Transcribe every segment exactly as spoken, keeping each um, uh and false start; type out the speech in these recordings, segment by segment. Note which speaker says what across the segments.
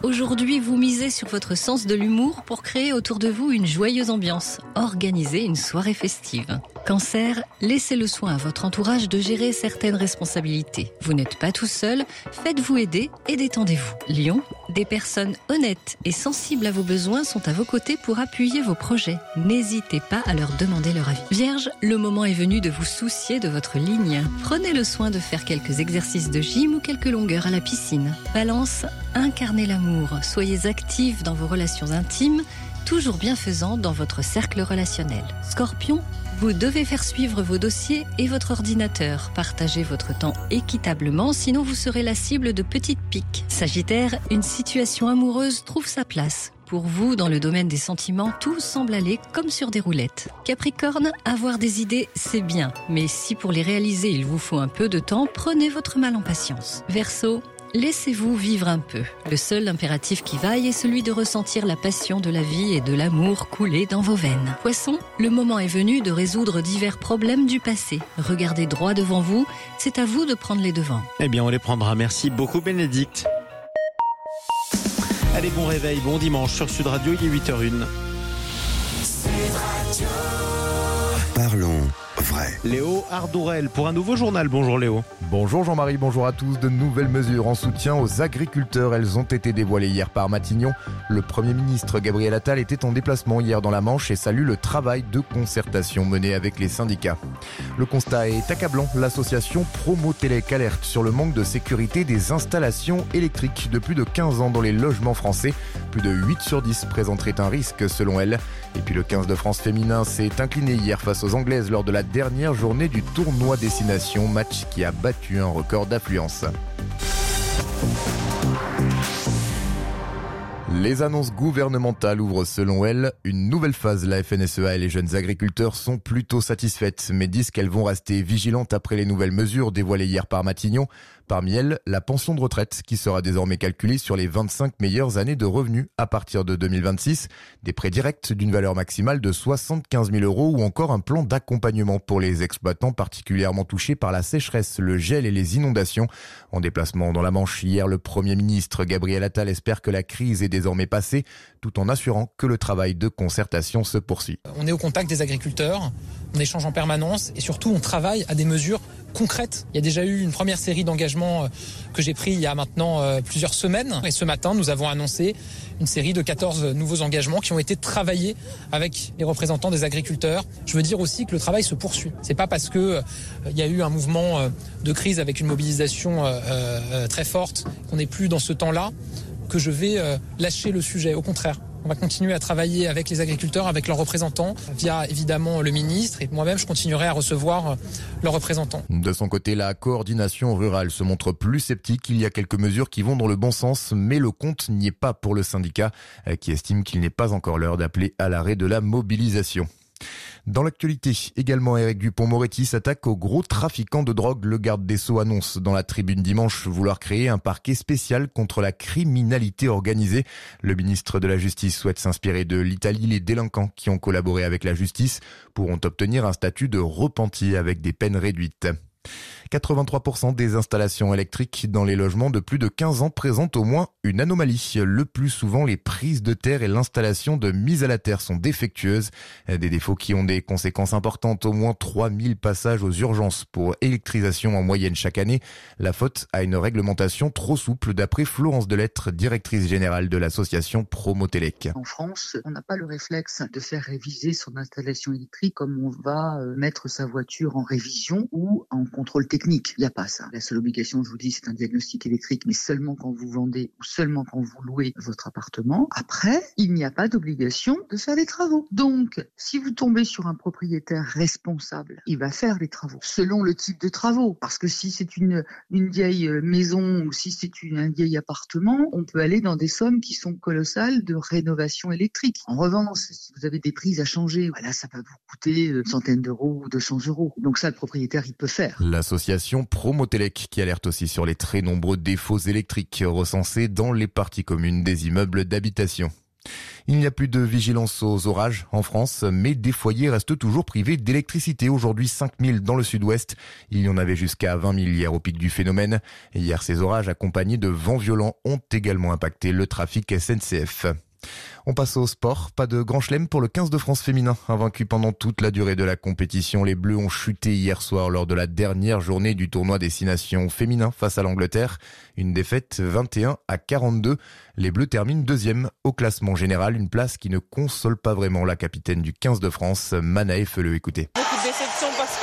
Speaker 1: Aujourd'hui, vous misez sur votre sens de l'humour pour créer autour de vous une joyeuse ambiance. Organisez une soirée festive. Cancer, laissez le soin à votre entourage de gérer certaines responsabilités. Vous n'êtes pas tout seul, faites-vous aider et détendez-vous. Lion, des personnes honnêtes et sensibles à vos besoins sont à vos côtés pour appuyer vos projets. N'hésitez pas à leur demander leur avis. Vierge, le moment est venu de vous soucier de votre ligne. Prenez le soin de faire quelques exercices de gym ou quelques longueurs à la piscine. Balance, incarnez l'amour. Soyez actifs dans vos relations intimes, toujours bienfaisants dans votre cercle relationnel. Scorpion, vous devez faire suivre vos dossiers et votre ordinateur. Partagez votre temps équitablement, sinon vous serez la cible de petites piques. Sagittaire, une situation amoureuse trouve sa place. Pour vous, dans le domaine des sentiments, tout semble aller comme sur des roulettes. Capricorne, avoir des idées, c'est bien. Mais si pour les réaliser, il vous faut un peu de temps, prenez votre mal en patience. Verseau, laissez-vous vivre un peu. Le seul impératif qui vaille est celui de ressentir la passion de la vie et de l'amour couler dans vos veines. Poisson, le moment est venu de résoudre divers problèmes du passé. Regardez droit devant vous, c'est à vous de prendre les devants.
Speaker 2: Eh bien, on les prendra. Merci beaucoup, Bénédicte. Allez, bon réveil, bon dimanche sur Sud Radio, il est huit heures zéro un.
Speaker 3: Sud Radio. Parlons vrai.
Speaker 2: Léo Ardourel pour un nouveau journal. Bonjour Léo.
Speaker 4: Bonjour Jean-Marie, bonjour à tous. De nouvelles mesures en soutien aux agriculteurs, elles ont été dévoilées hier par Matignon. Le Premier ministre Gabriel Attal était en déplacement hier dans la Manche et salue le travail de concertation mené avec les syndicats. Le constat est accablant. L'association Promotélec alerte sur le manque de sécurité des installations électriques de plus de quinze ans dans les logements français. Plus de huit sur dix présenteraient un risque selon elle. Et puis le quinze de France féminin s'est incliné hier face aux Anglaises lors de la dernière journée du tournoi Destination, match qui a battu un record d'affluence. Les annonces gouvernementales ouvrent selon elle une nouvelle phase. La F N S E A et les jeunes agriculteurs sont plutôt satisfaites, mais disent qu'elles vont rester vigilantes après les nouvelles mesures dévoilées hier par Matignon. Parmi elles, la pension de retraite qui sera désormais calculée sur les vingt-cinq meilleures années de revenus à partir de deux mille vingt-six, des prêts directs d'une valeur maximale de soixante-quinze mille euros ou encore un plan d'accompagnement pour les exploitants particulièrement touchés par la sécheresse, le gel et les inondations. En déplacement dans la Manche hier, le Premier ministre Gabriel Attal espère que la crise est désormais passée, tout en assurant que le travail de concertation se poursuit.
Speaker 5: On est au contact des agriculteurs, on échange en permanence et surtout on travaille à des mesures concrètes. Il y a déjà eu une première série d'engagements que j'ai pris il y a maintenant plusieurs semaines. Et ce matin, nous avons annoncé une série de quatorze nouveaux engagements qui ont été travaillés avec les représentants des agriculteurs. Je veux dire aussi que le travail se poursuit. C'est pas parce que euh, il y a eu un mouvement euh, de crise avec une mobilisation euh, euh, très forte qu'on n'est plus dans ce temps-là que je vais euh, lâcher le sujet. Au contraire. On va continuer à travailler avec les agriculteurs, avec leurs représentants, via évidemment le ministre. Et moi-même, je continuerai à recevoir leurs représentants.
Speaker 4: De son côté, la coordination rurale se montre plus sceptique. Il y a quelques mesures qui vont dans le bon sens, mais le compte n'y est pas pour le syndicat, qui estime qu'il n'est pas encore l'heure d'appeler à l'arrêt de la mobilisation. Dans l'actualité, également, Éric Dupond-Moretti s'attaque aux gros trafiquants de drogue. Le garde des Sceaux annonce dans la Tribune dimanche vouloir créer un parquet spécial contre la criminalité organisée. Le ministre de la Justice souhaite s'inspirer de l'Italie. Les délinquants qui ont collaboré avec la justice pourront obtenir un statut de repenti avec des peines réduites. quatre-vingt-trois pour cent des installations électriques dans les logements de plus de quinze ans présentent au moins une anomalie. Le plus souvent, les prises de terre et l'installation de mise à la terre sont défectueuses. Des défauts qui ont des conséquences importantes. Au moins trois mille passages aux urgences pour électrisation en moyenne chaque année. La faute à une réglementation trop souple d'après Florence Delettre, directrice générale de l'association Promotélec.
Speaker 6: En France, on n'a pas le réflexe de faire réviser son installation électrique comme on va mettre sa voiture en révision ou en contrôle technique. Il n'y a pas ça. La seule obligation, je vous dis, c'est un diagnostic électrique, mais seulement quand vous vendez ou seulement quand vous louez votre appartement. Après, il n'y a pas d'obligation de faire des travaux. Donc, si vous tombez sur un propriétaire responsable, il va faire les travaux selon le type de travaux. Parce que si c'est une, une vieille maison ou si c'est une, un vieil appartement, on peut aller dans des sommes qui sont colossales de rénovation électrique. En revanche, si vous avez des prises à changer, voilà, ça va vous coûter une centaine d'euros ou deux cents euros. Donc ça, le propriétaire, il peut faire.
Speaker 4: L'association Promotélec qui alerte aussi sur les très nombreux défauts électriques recensés dans les parties communes des immeubles d'habitation. Il n'y a plus de vigilance aux orages en France, mais des foyers restent toujours privés d'électricité. Aujourd'hui, cinq mille dans le sud-ouest. Il y en avait jusqu'à vingt mille hier au pic du phénomène. Hier, ces orages accompagnés de vents violents ont également impacté le trafic S N C F. On passe au sport. Pas de grand chelem pour le quinze de France féminin. Invaincu pendant toute la durée de la compétition, les Bleus ont chuté hier soir lors de la dernière journée du tournoi Destination féminin face à l'Angleterre. Une défaite vingt et un à quarante-deux. Les Bleus terminent deuxième au classement général. Une place qui ne console pas vraiment la capitaine du quinze de France, Manaë Feuleux. Écoutez.
Speaker 7: Beaucoup de déception parce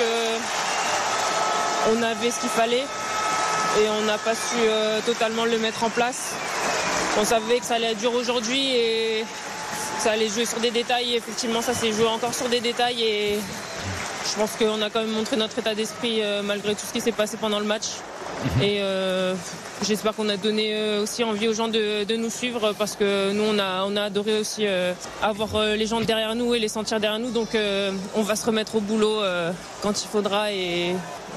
Speaker 7: que on avait ce qu'il fallait et on n'a pas su euh, totalement le mettre en place. On savait que ça allait être dur aujourd'hui et ça allait jouer sur des détails. Et effectivement, ça s'est joué encore sur des détails et je pense qu'on a quand même montré notre état d'esprit euh, malgré tout ce qui s'est passé pendant le match. Mmh. Et euh, j'espère qu'on a donné euh, aussi envie aux gens de, de nous suivre parce que nous, on a, on a adoré aussi euh, avoir euh, les gens derrière nous et les sentir derrière nous. Donc euh, on va se remettre au boulot euh, quand il faudra et...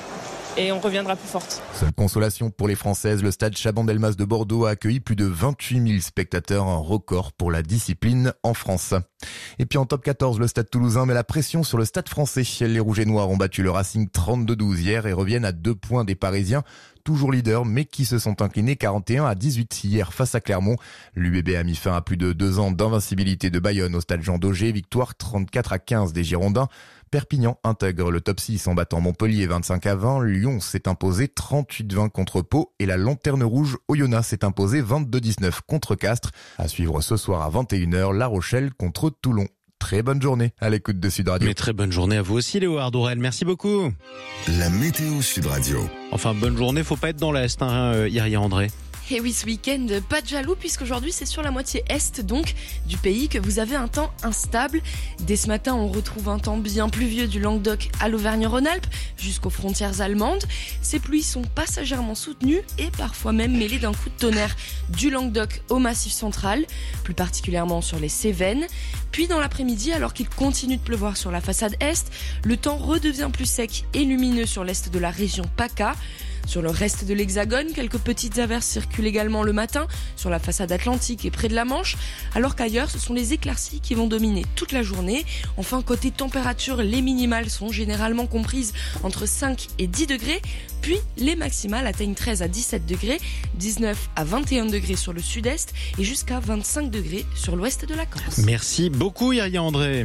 Speaker 7: et on reviendra plus forte.
Speaker 4: Seule consolation pour les Françaises, le stade Chaban-Delmas de Bordeaux a accueilli plus de vingt-huit mille spectateurs, un record pour la discipline en France. Et puis en top quatorze, le stade toulousain met la pression sur le stade français. Les Rouges et Noirs ont battu le Racing trente-deux douze hier et reviennent à deux points des Parisiens, toujours leaders, mais qui se sont inclinés quarante et un à dix-huit hier face à Clermont. L'U B B a mis fin à plus de deux ans d'invincibilité de Bayonne au stade Jean Daugé, victoire trente-quatre à quinze des Girondins. Perpignan intègre le top six en battant Montpellier vingt-cinq à vingt. Lyon s'est imposé trente-huit vingt contre Pau et la Lanterne Rouge Oyonnax s'est imposé vingt-deux dix-neuf contre Castres. À suivre ce soir à vingt et une heures, La Rochelle contre Toulon. Très bonne journée à l'écoute de Sud Radio.
Speaker 2: Mais très bonne journée à vous aussi, Léo Ardorel. Merci beaucoup.
Speaker 3: La météo Sud Radio.
Speaker 2: Enfin, bonne journée, faut pas être dans l'Est, hein, Iria André.
Speaker 8: Et oui, ce week-end, pas de jaloux puisqu'aujourd'hui c'est sur la moitié est donc du pays que vous avez un temps instable. Dès ce matin, on retrouve un temps bien pluvieux du Languedoc à l'Auvergne-Rhône-Alpes jusqu'aux frontières allemandes. Ces pluies sont passagèrement soutenues et parfois même mêlées d'un coup de tonnerre du Languedoc au Massif central, plus particulièrement sur les Cévennes. Puis dans l'après-midi, alors qu'il continue de pleuvoir sur la façade est, le temps redevient plus sec et lumineux sur l'est de la région PACA. Sur le reste de l'Hexagone, quelques petites averses circulent également le matin sur la façade atlantique et près de la Manche, alors qu'ailleurs, ce sont les éclaircies qui vont dominer toute la journée. Enfin, côté température, les minimales sont généralement comprises entre cinq et dix degrés, puis les maximales atteignent treize à dix-sept degrés, dix-neuf à vingt et un degrés sur le sud-est et jusqu'à vingt-cinq degrés sur l'ouest de la Corse.
Speaker 2: Merci beaucoup, Iria André.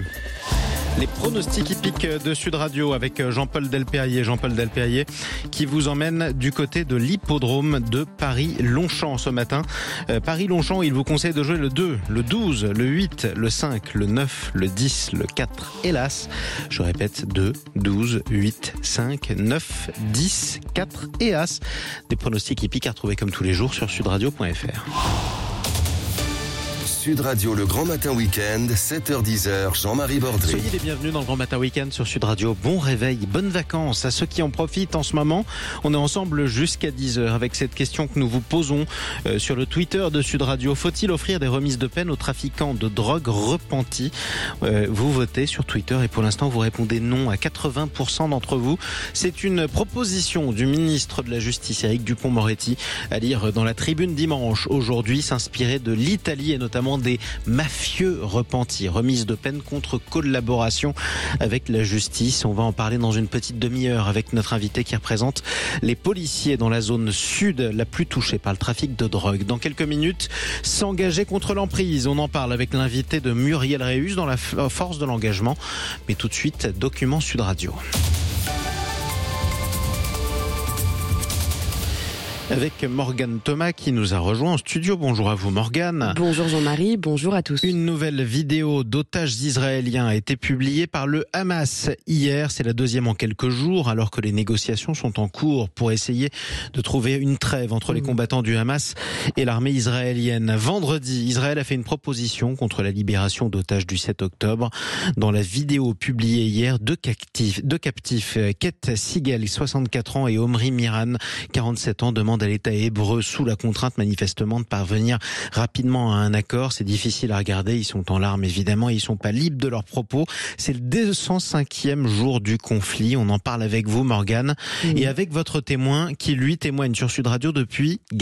Speaker 2: Les pronostics hippiques de Sud Radio avec Jean-Paul Delperrier. Jean-Paul Delperrier qui vous emmène du côté de l'hippodrome de Paris-Longchamp ce matin. Euh, Paris-Longchamp, il vous conseille de jouer le deux, le douze, le huit, le cinq, le neuf, le dix, le quatre, hélas. Je répète, deux, douze, huit, cinq, neuf, dix, quatre et As. Des pronostics hippiques à retrouver comme tous les jours sur sudradio point f r.
Speaker 3: Sud Radio, le Grand Matin Week-end, sept heures dix, Jean-Marie Bordry.
Speaker 2: Soyez les bienvenus dans le Grand Matin Week-end sur Sud Radio. Bon réveil, bonnes vacances à ceux qui en profitent en ce moment. On est ensemble jusqu'à dix heures avec cette question que nous vous posons euh, sur le Twitter de Sud Radio. Faut-il offrir des remises de peine aux trafiquants de drogue repentis ? euh, Vous votez sur Twitter et pour l'instant vous répondez non à quatre-vingts pour cent d'entre vous. C'est une proposition du ministre de la Justice, Éric Dupond-Moretti, à lire dans la Tribune dimanche. Aujourd'hui, s'inspirer de l'Italie et notamment des mafieux repentis. Remise de peine contre collaboration avec la justice. On va en parler dans une petite demi-heure avec notre invité qui représente les policiers dans la zone sud la plus touchée par le trafic de drogue. Dans quelques minutes, s'engager contre l'emprise. On en parle avec l'invité de Muriel Réus dans la force de l'engagement. Mais tout de suite, document Sud Radio. Avec Morgane Thomas qui nous a rejoint en studio. Bonjour à vous Morgane.
Speaker 9: Bonjour Jean-Marie, bonjour à tous.
Speaker 2: Une nouvelle vidéo d'otages israéliens a été publiée par le Hamas hier. C'est la deuxième en quelques jours alors que les négociations sont en cours pour essayer de trouver une trêve entre les combattants du Hamas et l'armée israélienne. Vendredi, Israël a fait une proposition contre la libération d'otages du sept octobre. Dans la vidéo publiée hier, deux captifs, deux captifs Kate Sigel, soixante-quatre ans, et Omri Miran, quarante-sept ans, demandent à l'État hébreu, sous la contrainte manifestement, de parvenir rapidement à un accord. C'est difficile à regarder, ils sont en larmes évidemment, ils sont pas libres de leurs propos. C'est le deux cent cinquième jour du conflit, on en parle avec vous Morgane, mmh. et avec votre témoin qui lui témoigne sur Sud Radio depuis Gaza.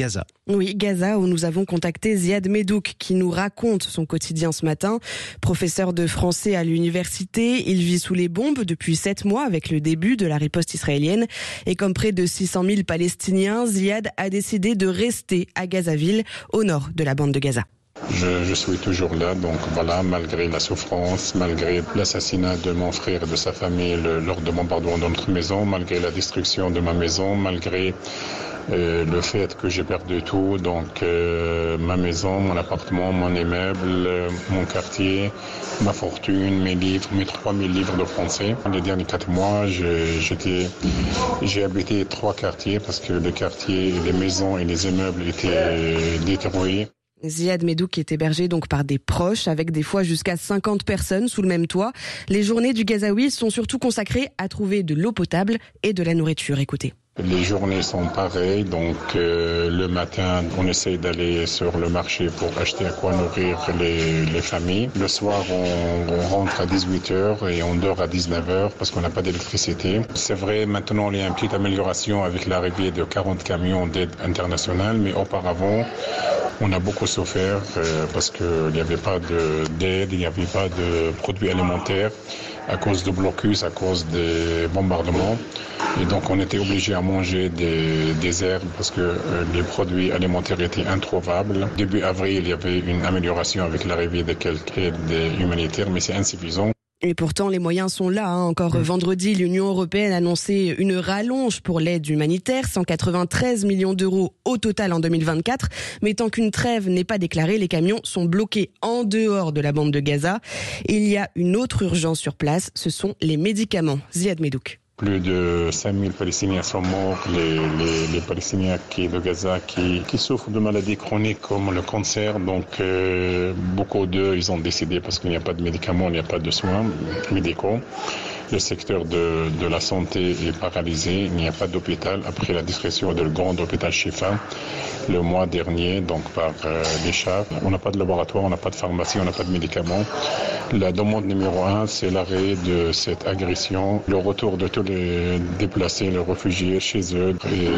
Speaker 9: Oui, Gaza, où nous avons contacté Ziad Medouk, qui nous raconte son quotidien ce matin. Professeur de français à l'université, il vit sous les bombes depuis sept mois avec le début de la riposte israélienne. Et comme près de six cent mille Palestiniens, Ziad a décidé de rester à Gazaville, au nord de la bande de Gaza.
Speaker 10: Je, je suis toujours là, donc voilà, malgré la souffrance, malgré l'assassinat de mon frère et de sa famille le, lors de bombardement de notre maison, malgré la destruction de ma maison, malgré euh, le fait que j'ai perdu tout, donc euh, ma maison, mon appartement, mon immeuble, euh, mon quartier, ma fortune, mes livres, mes trois mille livres de français. Les derniers quatre mois, je, j'étais, j'ai habité trois quartiers parce que les quartiers, les maisons et les immeubles étaient détruits.
Speaker 9: Ziad Medouk est hébergé donc par des proches, avec des fois jusqu'à cinquante personnes sous le même toit. Les journées du Gazaoui sont surtout consacrées à trouver de l'eau potable et de la nourriture. Écoutez.
Speaker 10: Les journées sont pareilles, donc euh, le matin, on essaye d'aller sur le marché pour acheter à quoi nourrir les, les familles. Le soir, on, on rentre à dix-huit heures et on dort à dix-neuf heures parce qu'on n'a pas d'électricité. C'est vrai, maintenant, il y a une petite amélioration avec l'arrivée de quarante camions d'aide internationale, mais auparavant, on a beaucoup souffert euh, parce qu'il n'y avait pas de, d'aide, il n'y avait pas de produits alimentaires à cause de blocus, à cause des bombardements. Et donc on était obligé à manger des, des herbes parce que euh, les produits alimentaires étaient introuvables. Début avril, il y avait une amélioration avec l'arrivée de quelques aides humanitaires, mais c'est insuffisant.
Speaker 9: Et pourtant, les moyens sont là. Hein. Encore vendredi, l'Union européenne a annoncé une rallonge pour l'aide humanitaire, cent quatre-vingt-treize millions d'euros au total en deux mille vingt-quatre. Mais tant qu'une trêve n'est pas déclarée, les camions sont bloqués en dehors de la bande de Gaza. Et il y a une autre urgence sur place, ce sont les médicaments. Ziad Medouk.
Speaker 10: Plus de cinq mille Palestiniens sont morts, les, les, les Palestiniens qui, de Gaza qui, qui souffrent de maladies chroniques comme le cancer. Donc euh, beaucoup d'eux, ils ont décidé parce qu'il n'y a pas de médicaments, il n'y a pas de soins médicaux. Le secteur de, de la santé est paralysé, il n'y a pas d'hôpital. Après la destruction du grand hôpital Shifa le mois dernier, donc par euh, les chars, on n'a pas de laboratoire, on n'a pas de pharmacie, on n'a pas de médicaments. La demande numéro un, c'est l'arrêt de cette agression, le retour de tous les déplacés, les réfugiés chez eux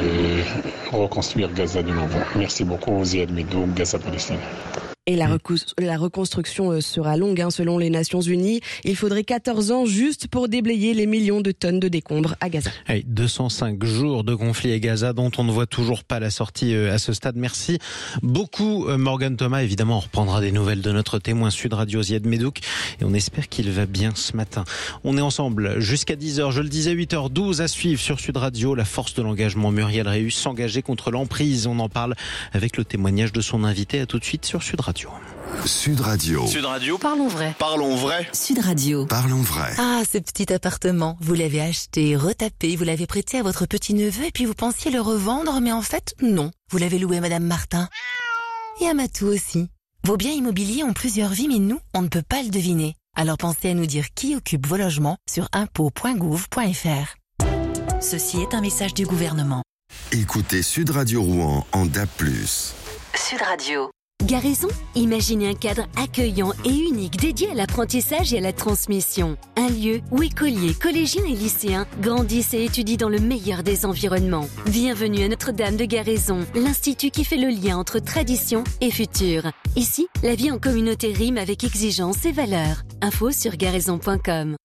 Speaker 10: et reconstruire Gaza de nouveau. Merci beaucoup, Ziad Medouk, Gaza Palestine.
Speaker 9: Et la, recou- la reconstruction sera longue, hein, selon les Nations Unies. Il faudrait quatorze ans juste pour déblayer les millions de tonnes de décombres à Gaza.
Speaker 2: Hey, deux cent cinq jours de conflit à Gaza dont on ne voit toujours pas la sortie à ce stade. Merci beaucoup Morgan Thomas. Évidemment, on reprendra des nouvelles de notre témoin Sud Radio Ziad Medouk et on espère qu'il va bien ce matin. On est ensemble jusqu'à dix heures. Je le disais, huit heures douze à suivre sur Sud Radio. La force de l'engagement, Muriel Réus, s'engager contre l'emprise. On en parle avec le témoignage de son invité. À tout de suite sur Sud Radio.
Speaker 3: Sud Radio.
Speaker 11: Sud Radio.
Speaker 8: Parlons vrai.
Speaker 11: Parlons vrai.
Speaker 12: Sud Radio.
Speaker 3: Parlons vrai.
Speaker 12: Ah, ce petit appartement, vous l'avez acheté, retapé, vous l'avez prêté à votre petit-neveu et puis vous pensiez le revendre, mais en fait, non. Vous l'avez loué à Madame Martin. Et à Matou aussi. Vos biens immobiliers ont plusieurs vies, mais nous, on ne peut pas le deviner. Alors pensez à nous dire qui occupe vos logements sur impôts point gouv point f r. Ceci est un message du gouvernement.
Speaker 3: Écoutez Sud Radio Rouen en D A B plus.
Speaker 12: Sud Radio.
Speaker 13: Garaison, imaginez un cadre accueillant et unique dédié à l'apprentissage et à la transmission. Un lieu où écoliers, collégiens et lycéens grandissent et étudient dans le meilleur des environnements. Bienvenue à Notre-Dame de Garaison, l'institut qui fait le lien entre tradition et futur. Ici, la vie en communauté rime avec exigence et valeurs. Info sur garaison point com.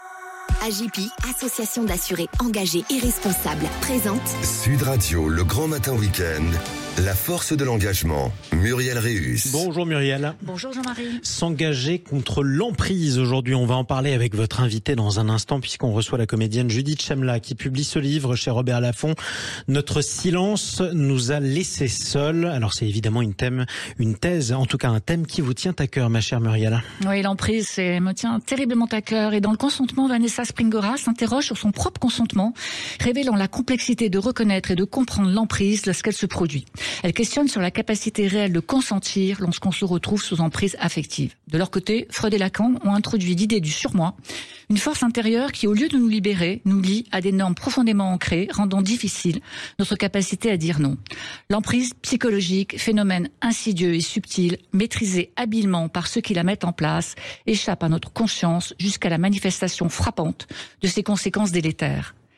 Speaker 14: A J P, association d'assurés engagés et responsables, présente
Speaker 3: Sud Radio, le grand matin week-end. La force de l'engagement, Muriel Réus.
Speaker 2: Bonjour Muriel.
Speaker 15: Bonjour Jean-Marie.
Speaker 2: S'engager contre l'emprise. Aujourd'hui, on va en parler avec votre invité dans un instant puisqu'on reçoit la comédienne Judith Chemla qui publie ce livre chez Robert Laffont. Notre silence nous a laissés seuls. Alors c'est évidemment une thème, une thèse, en tout cas un thème qui vous tient à cœur, ma chère Muriel.
Speaker 15: Oui, l'emprise, c'est, me tient terriblement à cœur. Et dans le consentement, Vanessa Springora s'interroge sur son propre consentement, révélant la complexité de reconnaître et de comprendre l'emprise lorsqu'elle se produit. Elle questionne sur la capacité réelle de consentir lorsqu'on se retrouve sous emprise affective. De leur côté, Freud et Lacan ont introduit l'idée du surmoi, une force intérieure qui, au lieu de nous libérer, nous lie à des normes profondément ancrées, rendant difficile notre capacité à dire non. L'emprise psychologique, phénomène insidieux et subtil, maîtrisé habilement par ceux qui la mettent en place, échappe à notre conscience jusqu'à la manifestation frappante de ses conséquences délétères.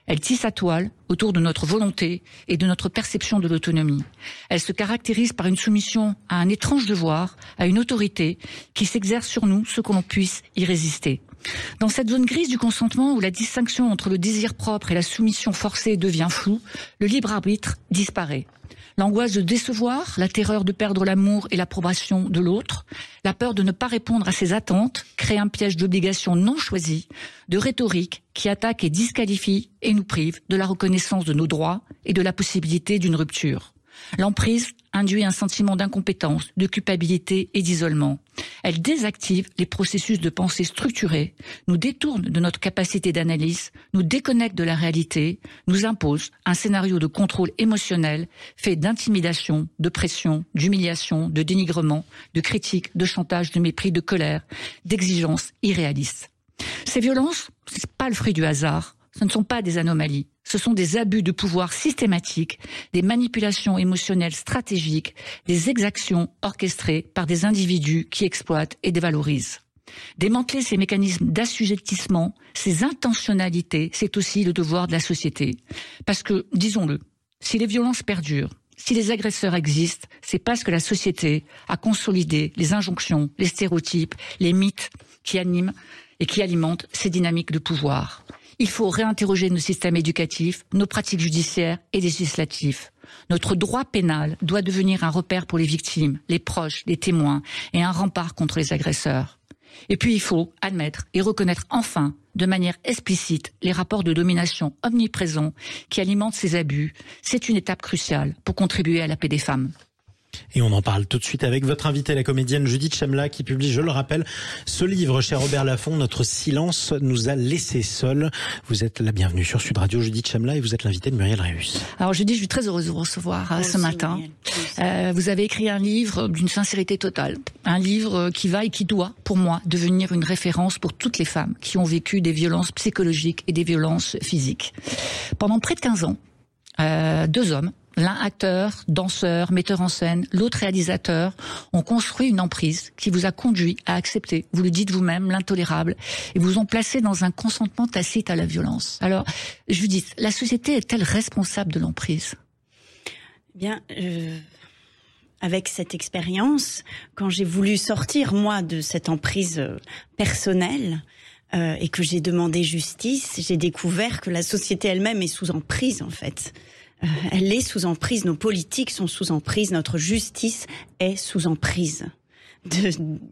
Speaker 15: Elle tisse sa toile autour de notre volonté et de notre perception de l'autonomie. Elle se caractérise par une soumission à un étrange devoir, à une autorité qui s'exerce sur nous, ce que l'on puisse y résister. Dans cette zone grise du consentement où la distinction entre le désir propre et la soumission forcée devient floue, le libre arbitre disparaît. L'angoisse de décevoir, la terreur de perdre l'amour et l'approbation de l'autre, la peur de ne pas répondre à ses attentes crée un piège d'obligations non choisies, de rhétorique qui attaque et disqualifie et nous prive de la reconnaissance de nos droits et de la possibilité d'une rupture. L'emprise induit un sentiment d'incompétence, de culpabilité et d'isolement. Elle désactive les processus de pensée structurés, nous détourne de notre capacité d'analyse, nous déconnecte de la réalité, nous impose un scénario de contrôle émotionnel fait d'intimidation, de pression, d'humiliation, de dénigrement, de critique, de chantage, de mépris, de colère, d'exigences irréalistes. Ces violences, ce n'est pas le fruit du hasard, ce ne sont pas des anomalies. Ce sont des abus de pouvoir systématiques, des manipulations émotionnelles stratégiques, des exactions orchestrées par des individus qui exploitent et dévalorisent. Démanteler ces mécanismes d'assujettissement, ces intentionnalités, c'est aussi le devoir de la société. Parce que, disons-le, si les violences perdurent, si les agresseurs existent, c'est parce que la société a consolidé les injonctions, les stéréotypes, les mythes qui animent et qui alimentent ces dynamiques de pouvoir. Il faut réinterroger nos systèmes éducatifs, nos pratiques judiciaires et législatives. Notre droit pénal doit devenir un repère pour les victimes, les proches, les témoins et un rempart contre les agresseurs. Et puis il faut admettre et reconnaître enfin, de manière explicite, les rapports de domination omniprésents qui alimentent ces abus. C'est une étape cruciale pour contribuer à la paix des femmes.
Speaker 2: Et on en parle tout de suite avec votre invitée, la comédienne Judith Chemla, qui publie, je le rappelle, ce livre chez Robert Laffont, Notre silence nous a laissés seuls. Vous êtes la bienvenue sur Sud Radio, Judith Chemla, et vous êtes l'invitée de Muriel Réus.
Speaker 15: Alors Judith, je suis très heureuse de vous recevoir euh, ce matin. Euh, vous avez écrit un livre d'une sincérité totale. Un livre qui va et qui doit, pour moi, devenir une référence pour toutes les femmes qui ont vécu des violences psychologiques et des violences physiques. Pendant près de quinze ans, euh, deux hommes, l'un acteur, danseur, metteur en scène, l'autre réalisateur, ont construit une emprise qui vous a conduit à accepter, vous le dites vous-même, l'intolérable, et vous ont placé dans un consentement tacite à la violence. Alors, Judith, la société est-elle responsable de l'emprise ?
Speaker 11: Bien, euh, avec cette expérience, quand j'ai voulu sortir, moi, de cette emprise euh, personnelle, euh, et que j'ai demandé justice, j'ai découvert que la société elle-même est sous emprise, en fait. Euh, elle est sous emprise, nos politiques sont sous emprise, notre justice est sous emprise de,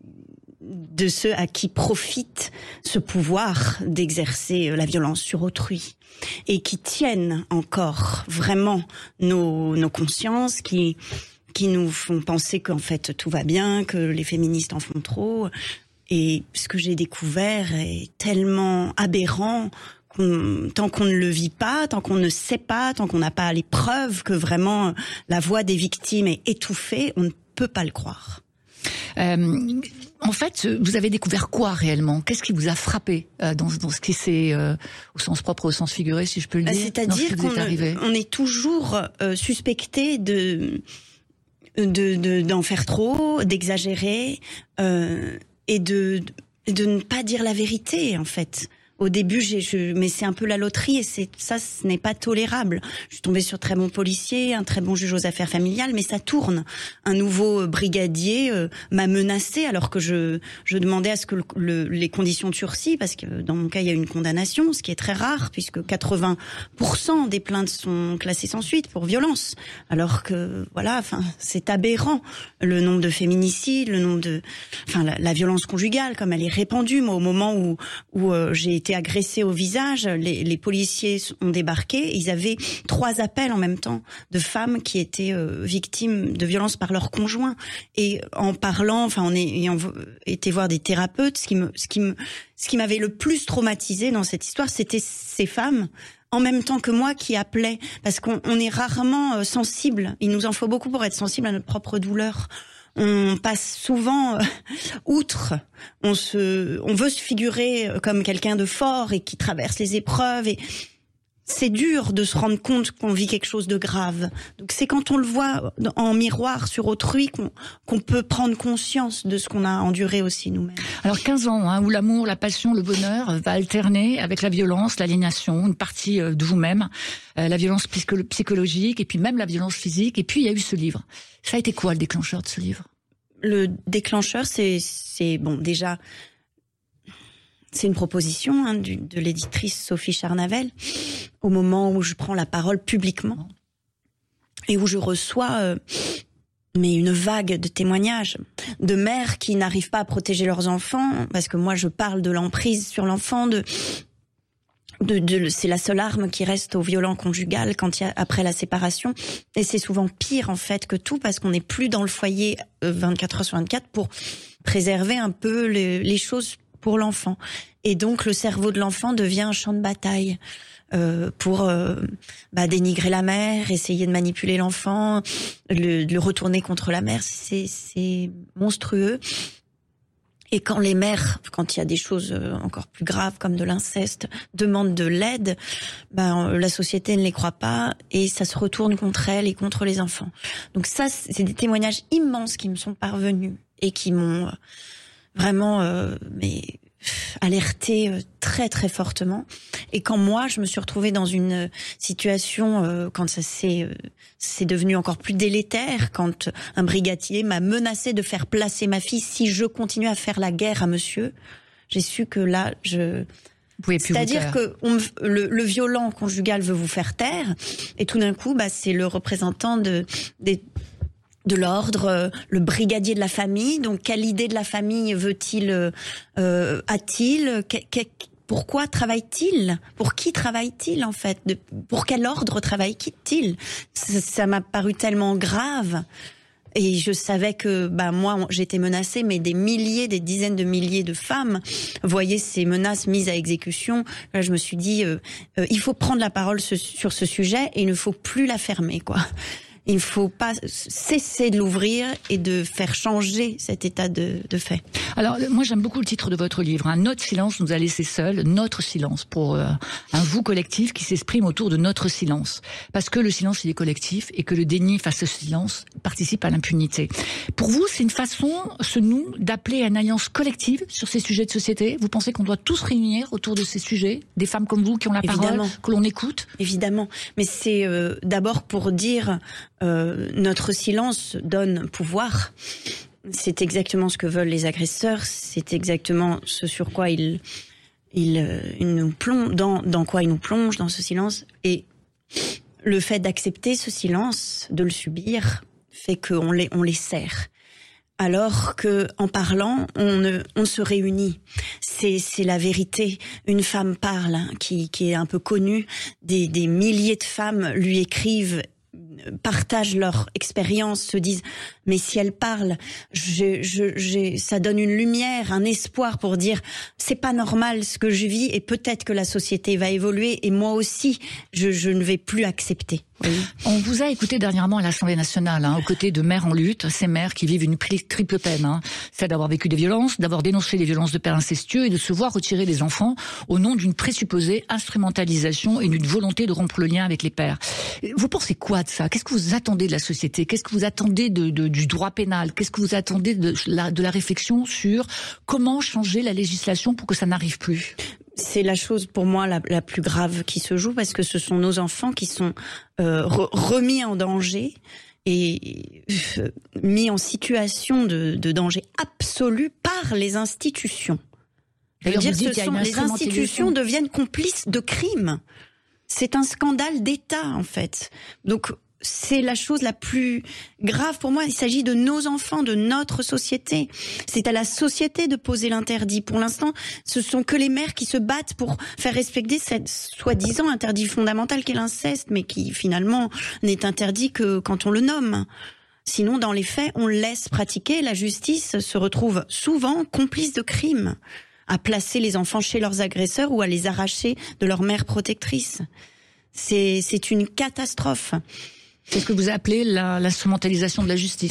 Speaker 11: de ceux à qui profite ce pouvoir d'exercer la violence sur autrui et qui tiennent encore vraiment nos, nos consciences, qui, qui nous font penser qu'en fait tout va bien, que les féministes en font trop. Et ce que j'ai découvert est tellement aberrant qu'on, tant qu'on ne le vit pas, tant qu'on ne sait pas, tant qu'on n'a pas les preuves que vraiment la voix des victimes est étouffée, on ne peut pas le croire.
Speaker 15: Euh, en fait, vous avez découvert quoi réellement ? Qu'est-ce qui vous a frappé euh, dans, dans ce qui s'est, euh, au sens propre, au sens figuré, si je peux le dire ?
Speaker 11: C'est-à-dire qu'on est, on est toujours euh, suspecté de, de, de d'en faire trop, d'exagérer euh, et de, de ne pas dire la vérité, en fait. Au début, j'ai, je, mais c'est un peu la loterie et c'est ça, ce n'est pas tolérable. Je suis tombée sur très bon policier, un très bon juge aux affaires familiales, mais ça tourne. Un nouveau brigadier euh, m'a menacée alors que je, je demandais à ce que le, le, les conditions durcissent, parce que dans mon cas, il y a une condamnation, ce qui est très rare puisque quatre-vingts pour cent des plaintes sont classées sans suite pour violence. Alors que voilà, enfin, c'est aberrant le nombre de féminicides, le nombre de, enfin, la, la violence conjugale comme elle est répandue. Moi, au moment où où euh, j'ai été agressée au visage, les, les policiers ont débarqué, ils avaient trois appels en même temps de femmes qui étaient euh, victimes de violences par leur conjoint. Et en parlant, enfin en ayant été voir des thérapeutes, ce qui me, ce qui me, ce qui m'avait le plus traumatisée dans cette histoire, c'était ces femmes en même temps que moi qui appelaient, parce qu'on on est rarement euh, sensible. Il nous en faut beaucoup pour être sensible à notre propre douleur. On passe souvent euh, outre. On se, on veut se figurer comme quelqu'un de fort et qui traverse les épreuves. Et, c'est dur de se rendre compte qu'on vit quelque chose de grave. Donc c'est quand on le voit en miroir sur autrui qu'on, qu'on peut prendre conscience de ce qu'on a enduré aussi nous-mêmes.
Speaker 15: Alors quinze ans, hein, où l'amour, la passion, le bonheur va alterner avec la violence, l'aliénation, une partie de vous-même, euh, la violence psycho- psychologique et puis même la violence physique. Et puis il y a eu ce livre. Ça a été quoi le déclencheur de ce livre ?
Speaker 11: Le déclencheur, c'est, c'est bon déjà... C'est une proposition hein, du, de l'éditrice Sophie Charnavel, au moment où je prends la parole publiquement et où je reçois euh, mais une vague de témoignages de mères qui n'arrivent pas à protéger leurs enfants, parce que moi je parle de l'emprise sur l'enfant, de, de, de c'est la seule arme qui reste au violent conjugal quand il y a, après la séparation, et c'est souvent pire en fait que tout, parce qu'on n'est plus dans le foyer vingt-quatre heures sur vingt-quatre pour préserver un peu les, les choses pour l'enfant. Et donc le cerveau de l'enfant devient un champ de bataille euh, pour euh, bah, dénigrer la mère, essayer de manipuler l'enfant, le, le retourner contre la mère. C'est, c'est monstrueux. Et quand les mères, quand il y a des choses encore plus graves comme de l'inceste, demandent de l'aide, ben la société ne les croit pas et ça se retourne contre elles et contre les enfants. Donc ça, c'est des témoignages immenses qui me sont parvenus et qui m'ont vraiment euh, mais alerté très très fortement. Et quand moi je me suis retrouvée dans une situation euh, quand ça s'est euh, c'est devenu encore plus délétère, quand un brigadier m'a menacé de faire placer ma fille si je continuais à faire la guerre à monsieur, j'ai su que là je
Speaker 15: vous pouvez plus
Speaker 11: c'est-à-dire que on, le, le violent conjugal veut vous faire taire et tout d'un coup bah c'est le représentant de des de l'ordre, le brigadier de la famille. Donc, quelle idée de la famille veut-il, euh, a-t-il que, que, Pourquoi travaille-t-il ? Pour qui travaille-t-il, en fait ? de, Pour quel ordre travaille-t-il ? Ça, ça m'a paru tellement grave. Et je savais que, bah, moi, j'étais menacée, mais des milliers, des dizaines de milliers de femmes voyaient ces menaces mises à exécution. Là, je me suis dit, euh, euh, il faut prendre la parole ce, sur ce sujet et il ne faut plus la fermer, quoi. Il ne faut pas cesser de l'ouvrir et de faire changer cet état de, de fait.
Speaker 15: Alors, moi, j'aime beaucoup le titre de votre livre. Hein. Notre silence nous a laissé seuls. Notre silence, pour euh, un vous collectif qui s'exprime autour de notre silence. Parce que le silence, il est collectif et que le déni face au silence participe à l'impunité. Pour vous, c'est une façon, ce nous, d'appeler à une alliance collective sur ces sujets de société. Vous pensez qu'on doit tous réunir autour de ces sujets, des femmes comme vous qui ont la
Speaker 11: Évidemment.
Speaker 15: parole, que l'on écoute ?
Speaker 11: Évidemment. Mais c'est euh, d'abord pour dire... Euh, notre silence donne pouvoir. C'est exactement ce que veulent les agresseurs. C'est exactement ce sur quoi ils, ils, ils nous plongent, dans, dans quoi ils nous plongent, dans ce silence. Et le fait d'accepter ce silence, de le subir, fait qu'on les, on les serre. Alors que, en parlant, on, ne, on se réunit. C'est, c'est la vérité. Une femme parle, hein, qui, qui est un peu connue. Des, des milliers de femmes lui écrivent, partagent leur expérience, se disent mais si elle parle, je, je, j'ai, ça donne une lumière, un espoir pour dire c'est pas normal ce que je vis et peut-être que la société va évoluer et moi aussi je, je ne vais plus accepter. Oui.
Speaker 15: On vous a écouté dernièrement à l'Assemblée nationale, hein, aux côtés de mères en lutte, ces mères qui vivent une triple peine, hein, celle d'avoir vécu des violences, d'avoir dénoncé les violences de pères incestueux et de se voir retirer des enfants au nom d'une présupposée instrumentalisation et d'une volonté de rompre le lien avec les pères. Vous pensez quoi de ça ? Qu'est-ce que vous attendez de la société ? Qu'est-ce que vous attendez de, de, du droit pénal ? Qu'est-ce que vous attendez de la, de la réflexion sur comment changer la législation pour que ça n'arrive plus ?
Speaker 11: C'est la chose pour moi la, la plus grave qui se joue parce que ce sont nos enfants qui sont euh, re, remis en danger et euh, mis en situation de, de danger absolu par les institutions. Je veux dire, ce sont, les institutions deviennent complices de crimes. C'est un scandale d'État en fait. Donc c'est la chose la plus grave pour moi. Il s'agit de nos enfants, de notre société. C'est à la société de poser l'interdit. Pour l'instant, ce sont que les mères qui se battent pour faire respecter cette soi-disant interdit fondamental qu'est l'inceste, mais qui finalement n'est interdit que quand on le nomme. Sinon, dans les faits, on laisse pratiquer. La justice se retrouve souvent complice de crimes, à placer les enfants chez leurs agresseurs ou à les arracher de leur mère protectrice. C'est, c'est une catastrophe.
Speaker 15: C'est ce que vous appelez la, l'instrumentalisation de la justice.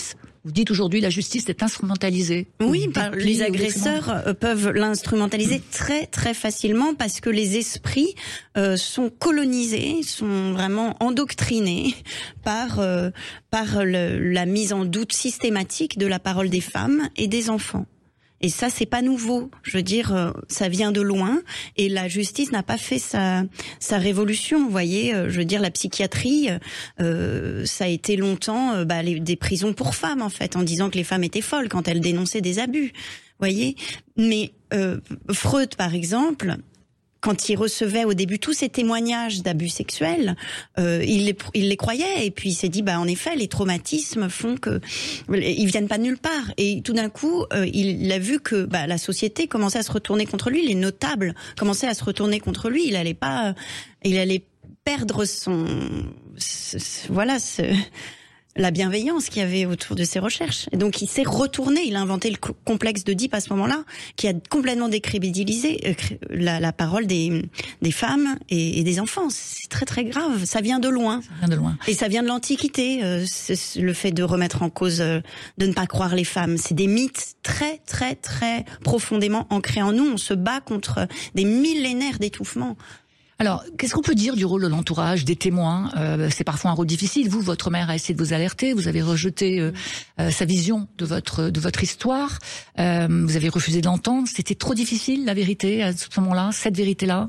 Speaker 15: Vous dites aujourd'hui la justice est instrumentalisée.
Speaker 11: Oui, par, les agresseurs euh, peuvent l'instrumentaliser mmh. très très facilement parce que les esprits euh, sont colonisés, sont vraiment endoctrinés par euh, par le, la mise en doute systématique de la parole des femmes et des enfants. Et ça, c'est pas nouveau. Je veux dire, ça vient de loin. Et la justice n'a pas fait sa sa révolution. Vous voyez, je veux dire, la psychiatrie, euh, ça a été longtemps euh, bah, les, des prisons pour femmes, en fait, en disant que les femmes étaient folles quand elles dénonçaient des abus. Vous voyez. Mais euh, Freud, par exemple, quand il recevait au début tous ces témoignages d'abus sexuels, euh, il, les, il les croyait et puis il s'est dit bah en effet les traumatismes font que ils viennent pas de nulle part et tout d'un coup euh, il a vu que bah la société commençait à se retourner contre lui, les notables commençaient à se retourner contre lui, il allait pas, il allait perdre son, ce, ce, voilà ce. la bienveillance qu'il y avait autour de ses recherches. Et donc il s'est retourné, il a inventé le complexe d'Oedipe à ce moment-là, qui a complètement décrédibilisé euh, la, la parole des, des femmes et, et des enfants. C'est très très grave, ça vient de loin.
Speaker 15: Ça vient de loin.
Speaker 11: Et ça vient de l'Antiquité, euh, c'est le fait de remettre en cause, euh, de ne pas croire les femmes. C'est des mythes très très très profondément ancrés en nous. On se bat contre des millénaires d'étouffement.
Speaker 15: Alors, qu'est-ce qu'on peut dire du rôle de l'entourage, des témoins? euh, C'est parfois un rôle difficile. Vous, votre mère a essayé de vous alerter. Vous avez rejeté euh, euh, sa vision de votre de votre histoire. Euh, vous avez refusé de l'entendre. C'était trop difficile, la vérité, à ce moment-là, cette vérité-là.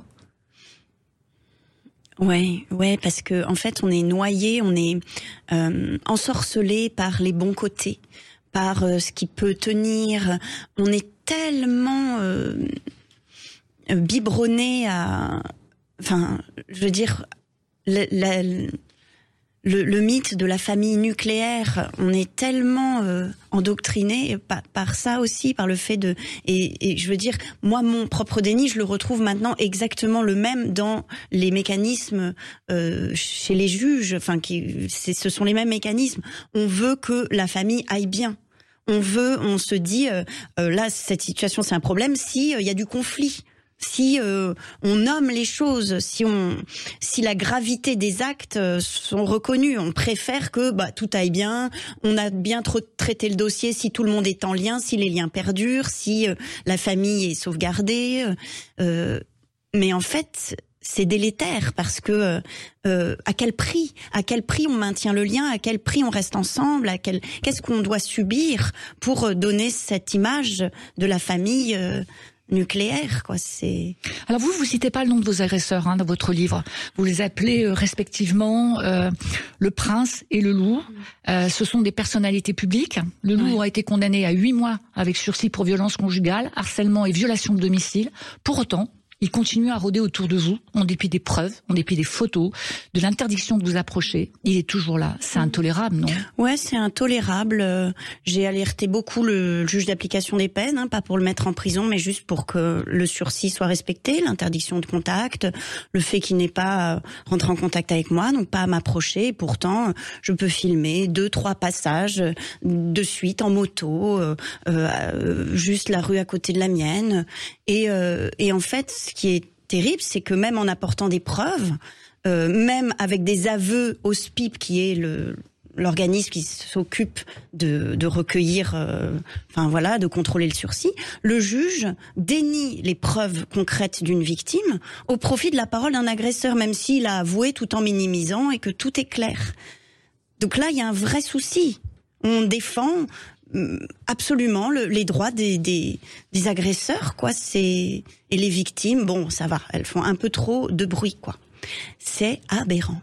Speaker 11: Ouais, ouais, parce que en fait, on est noyé, on est euh, ensorcelé par les bons côtés, par euh, ce qui peut tenir. On est tellement euh, biberonné à Enfin, je veux dire, le, la, le, le mythe de la famille nucléaire, on est tellement euh, endoctriné par, par ça aussi, par le fait de... Et, et je veux dire, moi, mon propre déni, je le retrouve maintenant exactement le même dans les mécanismes euh, chez les juges. Enfin, qui, c'est, ce sont les mêmes mécanismes. On veut que la famille aille bien. On veut, on se dit, euh, euh, là, cette situation, c'est un problème si euh, y a du conflit. Si euh, on nomme les choses, si on, si la gravité des actes euh, sont reconnus, on préfère que bah tout aille bien, on a bien trop traité le dossier, si tout le monde est en lien, si les liens perdurent, si euh, la famille est sauvegardée. Euh, mais en fait, c'est délétère parce que euh, à quel prix, à quel prix on maintient le lien, à quel prix on reste ensemble, à quel, qu'est-ce qu'on doit subir pour donner cette image de la famille. Euh, nucléaire, quoi. C'est.
Speaker 15: Alors vous, vous citez pas le nom de vos agresseurs hein, dans votre livre. Vous les appelez euh, respectivement euh, le prince et le loup. Euh, ce sont des personnalités publiques. Le loup ouais. a été condamné à huit mois avec sursis pour violence conjugale, harcèlement et violation de domicile. Pour autant, il continue à rôder autour de vous, en dépit des preuves, en dépit des photos, de l'interdiction de vous approcher. Il est toujours là. C'est intolérable, non?
Speaker 11: Ouais, c'est intolérable. J'ai alerté beaucoup le juge d'application des peines, hein, pas pour le mettre en prison, mais juste pour que le sursis soit respecté, l'interdiction de contact, le fait qu'il n'ait pas rentré en contact avec moi, donc pas à m'approcher. Pourtant, je peux filmer deux, trois passages de suite en moto, euh, euh, juste la rue à côté de la mienne. Et, euh, et en fait, ce qui est terrible, c'est que même en apportant des preuves, euh, même avec des aveux au S P I P, qui est le l'organisme qui s'occupe de, de recueillir, euh, enfin voilà, de contrôler le sursis, le juge dénie les preuves concrètes d'une victime au profit de la parole d'un agresseur, même s'il a avoué tout en minimisant et que tout est clair. Donc là, il y a un vrai souci. On défend absolument le, les droits des, des, des agresseurs, quoi. C'est et les victimes, bon, ça va, elles font un peu trop de bruit, quoi. C'est aberrant.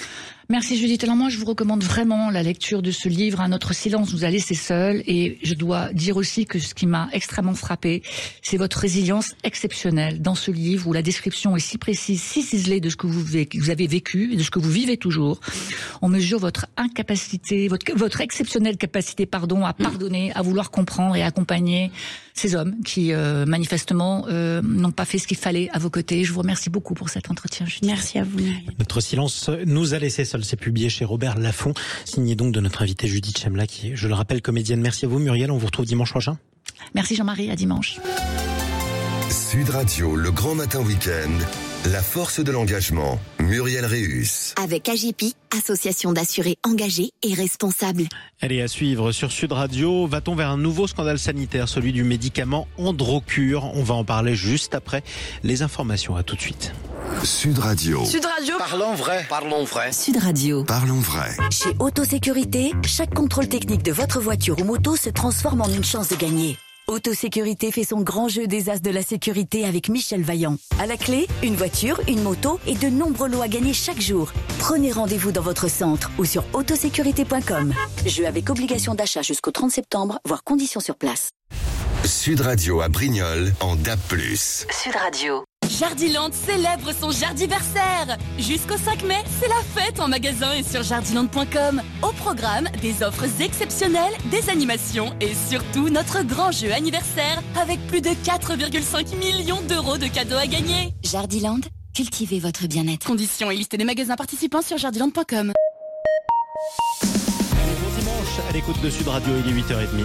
Speaker 15: Merci Judith. Alors moi, je vous recommande vraiment la lecture de ce livre. Un Notre silence nous a laissé seuls. Et je dois dire aussi que ce qui m'a extrêmement frappé, c'est votre résilience exceptionnelle dans ce livre où la description est si précise, si ciselée de ce que vous, vous avez vécu et de ce que vous vivez toujours. On mesure votre incapacité, votre, votre exceptionnelle capacité, pardon, à pardonner, à vouloir comprendre et accompagner ces hommes qui, euh, manifestement, euh, n'ont pas fait ce qu'il fallait à vos côtés. Je vous remercie beaucoup pour cet entretien, Judith.
Speaker 11: Merci à vous.
Speaker 2: Notre silence nous a laissé seuls. C'est publié chez Robert Laffont, signé donc de notre invitée Judith Chemla, qui est, je le rappelle, comédienne. Merci à vous, Muriel. On vous retrouve dimanche prochain.
Speaker 15: Merci Jean-Marie. À dimanche.
Speaker 3: Sud Radio, le grand matin week-end. La force de l'engagement, Muriel Réus.
Speaker 14: Avec A J P, association d'assurés engagés et responsables.
Speaker 2: Allez, à suivre sur Sud Radio, va-t-on vers un nouveau scandale sanitaire, celui du médicament Androcur? On va en parler juste après les informations. À tout de suite.
Speaker 3: Sud Radio.
Speaker 8: Sud Radio.
Speaker 16: Parlons vrai. Parlons vrai.
Speaker 13: Sud Radio.
Speaker 3: Parlons vrai.
Speaker 13: Chez Autosécurité, chaque contrôle technique de votre voiture ou moto se transforme en une chance de gagner. Autosécurité fait son grand jeu des as de la sécurité avec Michel Vaillant. À la clé, une voiture, une moto et de nombreux lots à gagner chaque jour. Prenez rendez-vous dans votre centre ou sur autosécurité point com. Jeu avec obligation d'achat jusqu'au trente septembre, voire conditions sur place.
Speaker 3: Sud Radio à Brignoles en D A B plus.
Speaker 13: Sud Radio.
Speaker 17: Jardiland célèbre son Jardiversaire. Jusqu'au cinq mai, c'est la fête en magasin et sur jardiland point com. Au programme, des offres exceptionnelles, des animations et surtout notre grand jeu anniversaire avec plus de quatre virgule cinq millions d'euros de cadeaux à gagner.
Speaker 13: Jardiland, cultivez votre bien-être.
Speaker 17: Conditions et liste des magasins participants sur jardiland point com.
Speaker 2: Bon dimanche à l'écoute de Sud Radio, il est huit heures trente.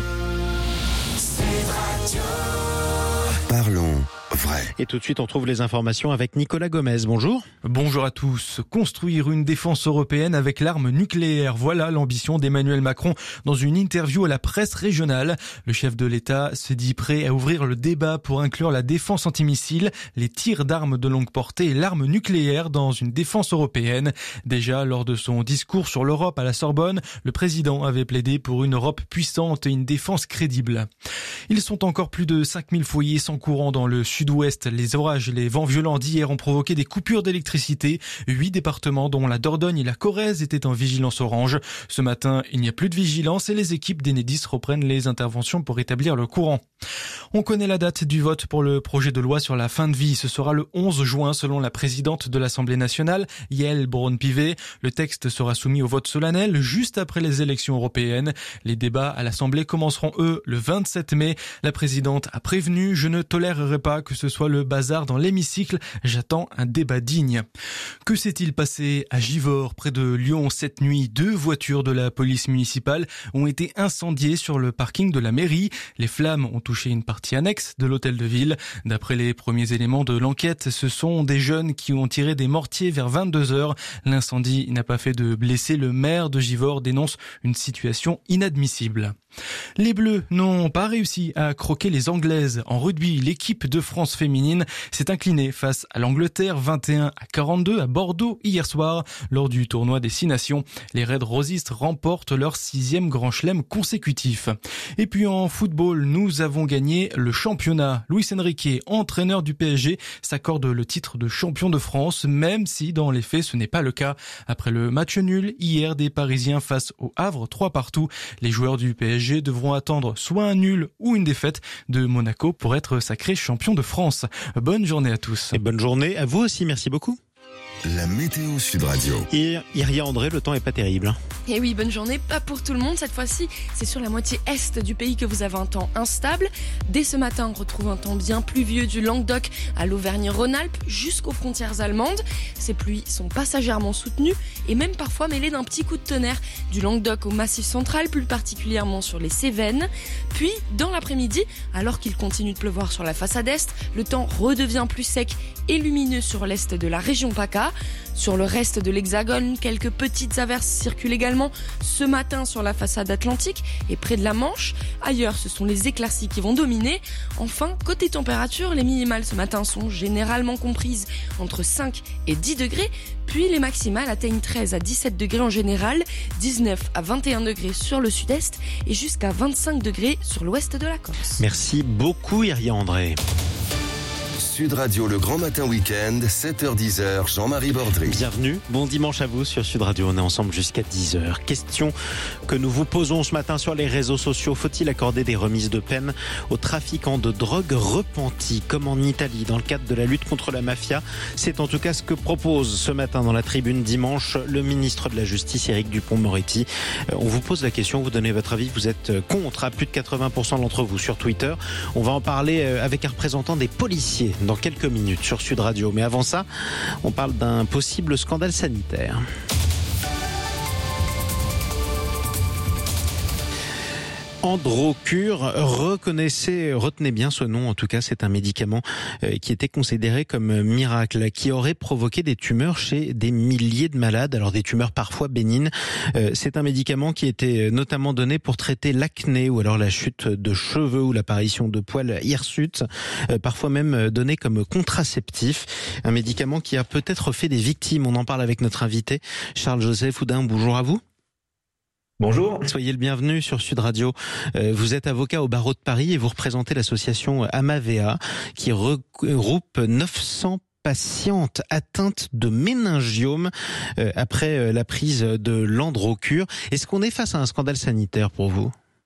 Speaker 3: Parlons vrai.
Speaker 2: Et tout de suite, on trouve les informations avec Nicolas Gomez. Bonjour.
Speaker 18: Bonjour à tous. Construire une défense européenne avec l'arme nucléaire. Voilà l'ambition d'Emmanuel Macron dans une interview à la presse régionale. Le chef de l'État se dit prêt à ouvrir le débat pour inclure la défense antimissile, les tirs d'armes de longue portée et l'arme nucléaire dans une défense européenne. Déjà, lors de son discours sur l'Europe à la Sorbonne, le président avait plaidé pour une Europe puissante et une défense crédible. Ils sont encore plus de cinq mille foyers sans courant dans le sud-ouest. Les orages et les vents violents d'hier ont provoqué des coupures d'électricité. Huit départements, dont la Dordogne et la Corrèze, étaient en vigilance orange. Ce matin, il n'y a plus de vigilance et les équipes d'Enedis reprennent les interventions pour rétablir le courant. On connaît la date du vote pour le projet de loi sur la fin de vie. Ce sera le onze juin, selon la présidente de l'Assemblée nationale, Yael Braun-Pivet. Le texte sera soumis au vote solennel juste après les élections européennes. Les débats à l'Assemblée commenceront, eux, le vingt-sept mai. La présidente a prévenu « Je ne tolérerai pas que ce soit le bazar dans l'hémicycle. J'attends un débat digne ». Que s'est-il passé à Givors, près de Lyon, cette nuit? Deux voitures de la police municipale ont été incendiées sur le parking de la mairie. Les flammes ont touché une partie annexe de l'hôtel de ville. D'après les premiers éléments de l'enquête, ce sont des jeunes qui ont tiré des mortiers vers vingt-deux heures. L'incendie n'a pas fait de blessés. Le maire de Givors dénonce une situation inadmissible. Les Bleus n'ont pas réussi à croquer les Anglaises. En rugby, l'équipe de France féminine s'est inclinée face à l'Angleterre vingt et un à quarante-deux à Bordeaux hier soir lors du tournoi des Six Nations. Les Red Rosistes remportent leur sixième grand chelem consécutif. Et puis en football, nous avons gagné le championnat. Luis Enrique, entraîneur du P S G, s'accorde le titre de champion de France, même si dans les faits ce n'est pas le cas. Après le match nul hier des Parisiens face au Havre, trois partout, les joueurs du P S G devront attendre soit un nul ou une défaite de Monaco pour être sacré champion de France. Bonne journée à tous.
Speaker 2: Et bonne journée à vous aussi, merci beaucoup.
Speaker 3: La météo Sud Radio.
Speaker 2: Et Iria André, le temps est pas terrible.
Speaker 8: Et oui, bonne journée, pas pour tout le monde. Cette fois-ci, c'est sur la moitié est du pays que vous avez un temps instable. Dès ce matin, on retrouve un temps bien pluvieux du Languedoc à l'Auvergne-Rhône-Alpes jusqu'aux frontières allemandes. Ces pluies sont passagèrement soutenues et même parfois mêlées d'un petit coup de tonnerre du Languedoc au Massif central, plus particulièrement sur les Cévennes. Puis, dans l'après-midi, alors qu'il continue de pleuvoir sur la façade est, le temps redevient plus sec et lumineux sur l'est de la région PACA. Sur le reste de l'Hexagone, quelques petites averses circulent également ce matin sur la façade atlantique et près de la Manche. Ailleurs, ce sont les éclaircies qui vont dominer. Enfin, côté température, les minimales ce matin sont généralement comprises entre cinq et dix degrés, puis les maximales atteignent treize à dix-sept degrés en général, dix-neuf à vingt et un degrés sur le sud-est et jusqu'à vingt-cinq degrés sur l'ouest de la Corse.
Speaker 2: Merci beaucoup Iria André.
Speaker 3: Sud Radio, le grand matin week-end, sept heures dix, Jean-Marie Bordry.
Speaker 2: Bienvenue, bon dimanche à vous sur Sud Radio, on est ensemble jusqu'à dix heures. Question que nous vous posons ce matin sur les réseaux sociaux, faut-il accorder des remises de peine aux trafiquants de drogue repentis, comme en Italie, dans le cadre de la lutte contre la mafia? C'est en tout cas ce que propose ce matin dans la tribune dimanche le ministre de la Justice, Éric Dupond-Moretti. On vous pose la question, vous donnez votre avis, vous êtes contre à plus de quatre-vingts pour cent d'entre vous sur Twitter. On va en parler avec un représentant des policiers dans quelques minutes sur Sud Radio. Mais avant ça, on parle d'un possible scandale sanitaire. Androcur, reconnaissez, retenez bien ce nom, en tout cas c'est un médicament qui était considéré comme miracle, qui aurait provoqué des tumeurs chez des milliers de malades, alors des tumeurs parfois bénignes. C'est un médicament qui était notamment donné pour traiter l'acné ou alors la chute de cheveux ou l'apparition de poils hirsutes, parfois même donné comme contraceptif. Un médicament qui a peut-être fait des victimes, on en parle avec notre invité Charles-Joseph Houdin, bonjour à vous.
Speaker 16: Bonjour.
Speaker 2: Soyez le bienvenu sur Sud Radio. Vous êtes avocat au barreau de Paris et vous représentez l'association Amavea qui regroupe neuf cents patientes atteintes de méningiome après la prise de l'Androcur. Est-ce qu'on est face à un scandale sanitaire pour vous ?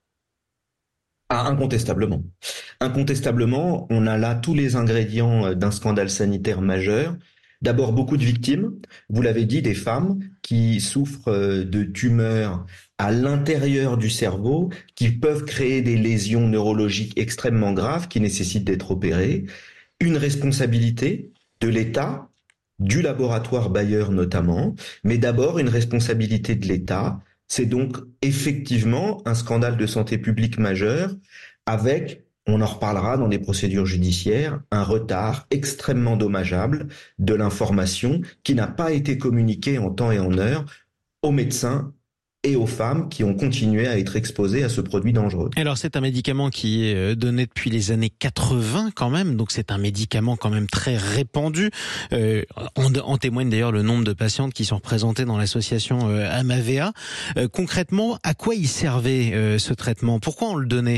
Speaker 16: Ah, incontestablement. Incontestablement, on a là tous les ingrédients d'un scandale sanitaire majeur. D'abord, beaucoup de victimes, vous l'avez dit, des femmes qui souffrent de tumeurs à l'intérieur du cerveau, qui peuvent créer des lésions neurologiques extrêmement graves qui nécessitent d'être opérées. Une responsabilité de l'État, du laboratoire Bayer notamment, mais d'abord une responsabilité de l'État. C'est donc effectivement un scandale de santé publique majeur avec, on en reparlera dans les procédures judiciaires, un retard extrêmement dommageable de l'information qui n'a pas été communiquée en temps et en heure aux médecins et aux femmes qui ont continué à être exposées à ce produit dangereux.
Speaker 2: Alors c'est un médicament qui est donné depuis les années quatre-vingts quand même, donc c'est un médicament quand même très répandu. Euh, en, en témoigne d'ailleurs le nombre de patientes qui sont représentées dans l'association euh, Amavea. Euh, concrètement, à quoi il servait euh, ce traitement ? Pourquoi on le donnait ?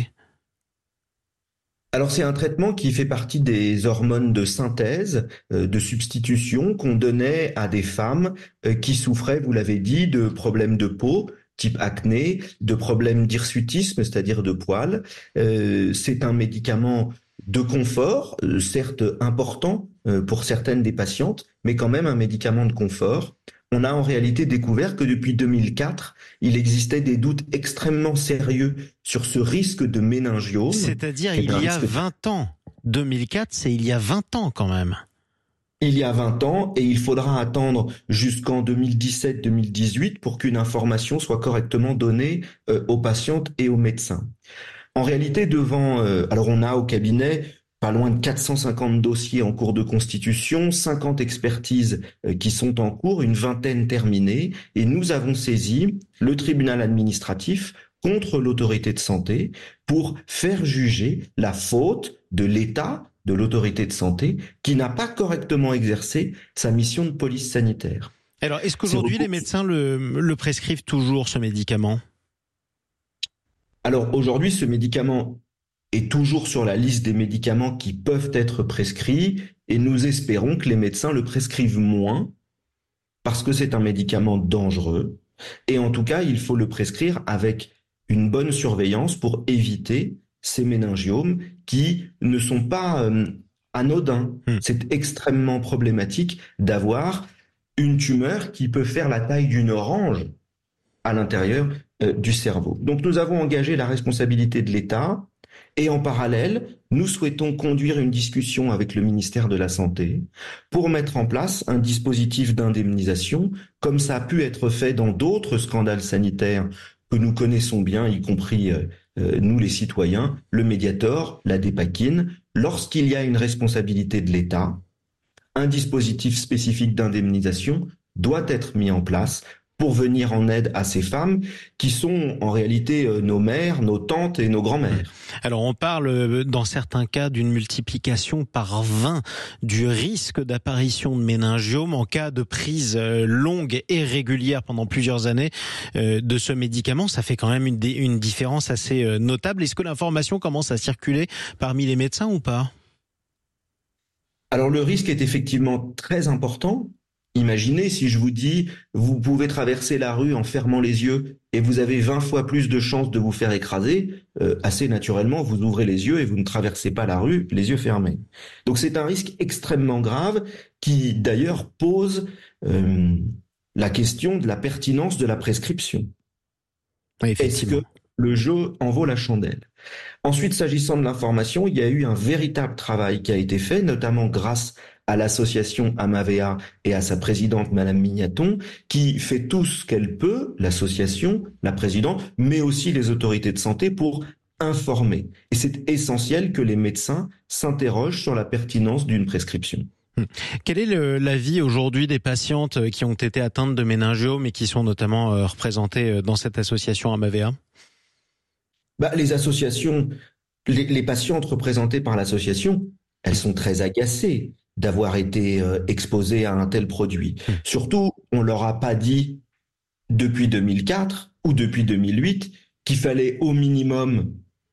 Speaker 16: Alors c'est un traitement qui fait partie des hormones de synthèse, euh, de substitution qu'on donnait à des femmes euh, qui souffraient, vous l'avez dit, de problèmes de peau, type acné, de problèmes d'hirsutisme, c'est-à-dire de poils. Euh, c'est un médicament de confort, euh, certes important euh, pour certaines des patientes, mais quand même un médicament de confort. On a en réalité découvert que depuis deux mille quatre, il existait des doutes extrêmement sérieux sur ce risque de méningiome.
Speaker 2: C'est-à-dire il y a vingt ans. deux mille quatre, c'est il y a vingt ans quand même.
Speaker 16: Il y a vingt ans, et il faudra attendre jusqu'en deux mille dix-sept deux mille dix-huit pour qu'une information soit correctement donnée euh, aux patientes et aux médecins. En réalité, devant, euh, alors on a au cabinet pas loin de quatre cent cinquante dossiers en cours de constitution, cinquante expertises euh, qui sont en cours, une vingtaine terminées, et nous avons saisi le tribunal administratif contre l'autorité de santé pour faire juger la faute de l'État, de l'autorité de santé, qui n'a pas correctement exercé sa mission de police sanitaire.
Speaker 2: Alors, est-ce qu'aujourd'hui C'est les médecins le, le prescrivent toujours, ce médicament ?
Speaker 16: Alors, aujourd'hui, ce médicament est toujours sur la liste des médicaments qui peuvent être prescrits, et nous espérons que les médecins le prescrivent moins, parce que c'est un médicament dangereux, et en tout cas, il faut le prescrire avec une bonne surveillance pour éviter ces méningiomes qui ne sont pas euh, anodins. Mmh. C'est extrêmement problématique d'avoir une tumeur qui peut faire la taille d'une orange à l'intérieur euh, du cerveau. Donc nous avons engagé la responsabilité de l'État et en parallèle, nous souhaitons conduire une discussion avec le ministère de la Santé pour mettre en place un dispositif d'indemnisation comme ça a pu être fait dans d'autres scandales sanitaires que nous connaissons bien, y compris euh, nous les citoyens, le Mediator, la Dépakine. Lorsqu'il y a une responsabilité de l'État, un dispositif spécifique d'indemnisation doit être mis en place pour venir en aide à ces femmes qui sont en réalité nos mères, nos tantes et nos grands-mères.
Speaker 2: Alors on parle dans certains cas d'une multiplication par vingt du risque d'apparition de méningiome en cas de prise longue et régulière pendant plusieurs années de ce médicament. Ça fait quand même une, une différence assez notable. Est-ce que l'information commence à circuler parmi les médecins ou pas ?
Speaker 16: Alors le risque est effectivement très important. Imaginez si je vous dis, vous pouvez traverser la rue en fermant les yeux et vous avez vingt fois plus de chances de vous faire écraser, euh, assez naturellement, vous ouvrez les yeux et vous ne traversez pas la rue les yeux fermés. Donc c'est un risque extrêmement grave qui d'ailleurs pose euh, la question de la pertinence de la prescription.
Speaker 2: Oui,
Speaker 16: Est-ce que le jeu en vaut la chandelle ? Ensuite, s'agissant de l'information, il y a eu un véritable travail qui a été fait, notamment grâce à l'association Amavea et à sa présidente, Madame Mignaton, qui fait tout ce qu'elle peut, l'association, la présidente, mais aussi les autorités de santé pour informer. Et c'est essentiel que les médecins s'interrogent sur la pertinence d'une prescription.
Speaker 2: Quel est le, l'avis aujourd'hui des patientes qui ont été atteintes de méningiome et qui sont notamment euh, représentées dans cette association Amavea ?
Speaker 16: Bah, les associations, les, les patientes représentées par l'association, elles sont très agacées d'avoir été euh, exposées à un tel produit. Mmh. Surtout, on leur a pas dit depuis deux mille quatre ou depuis deux mille huit qu'il fallait au minimum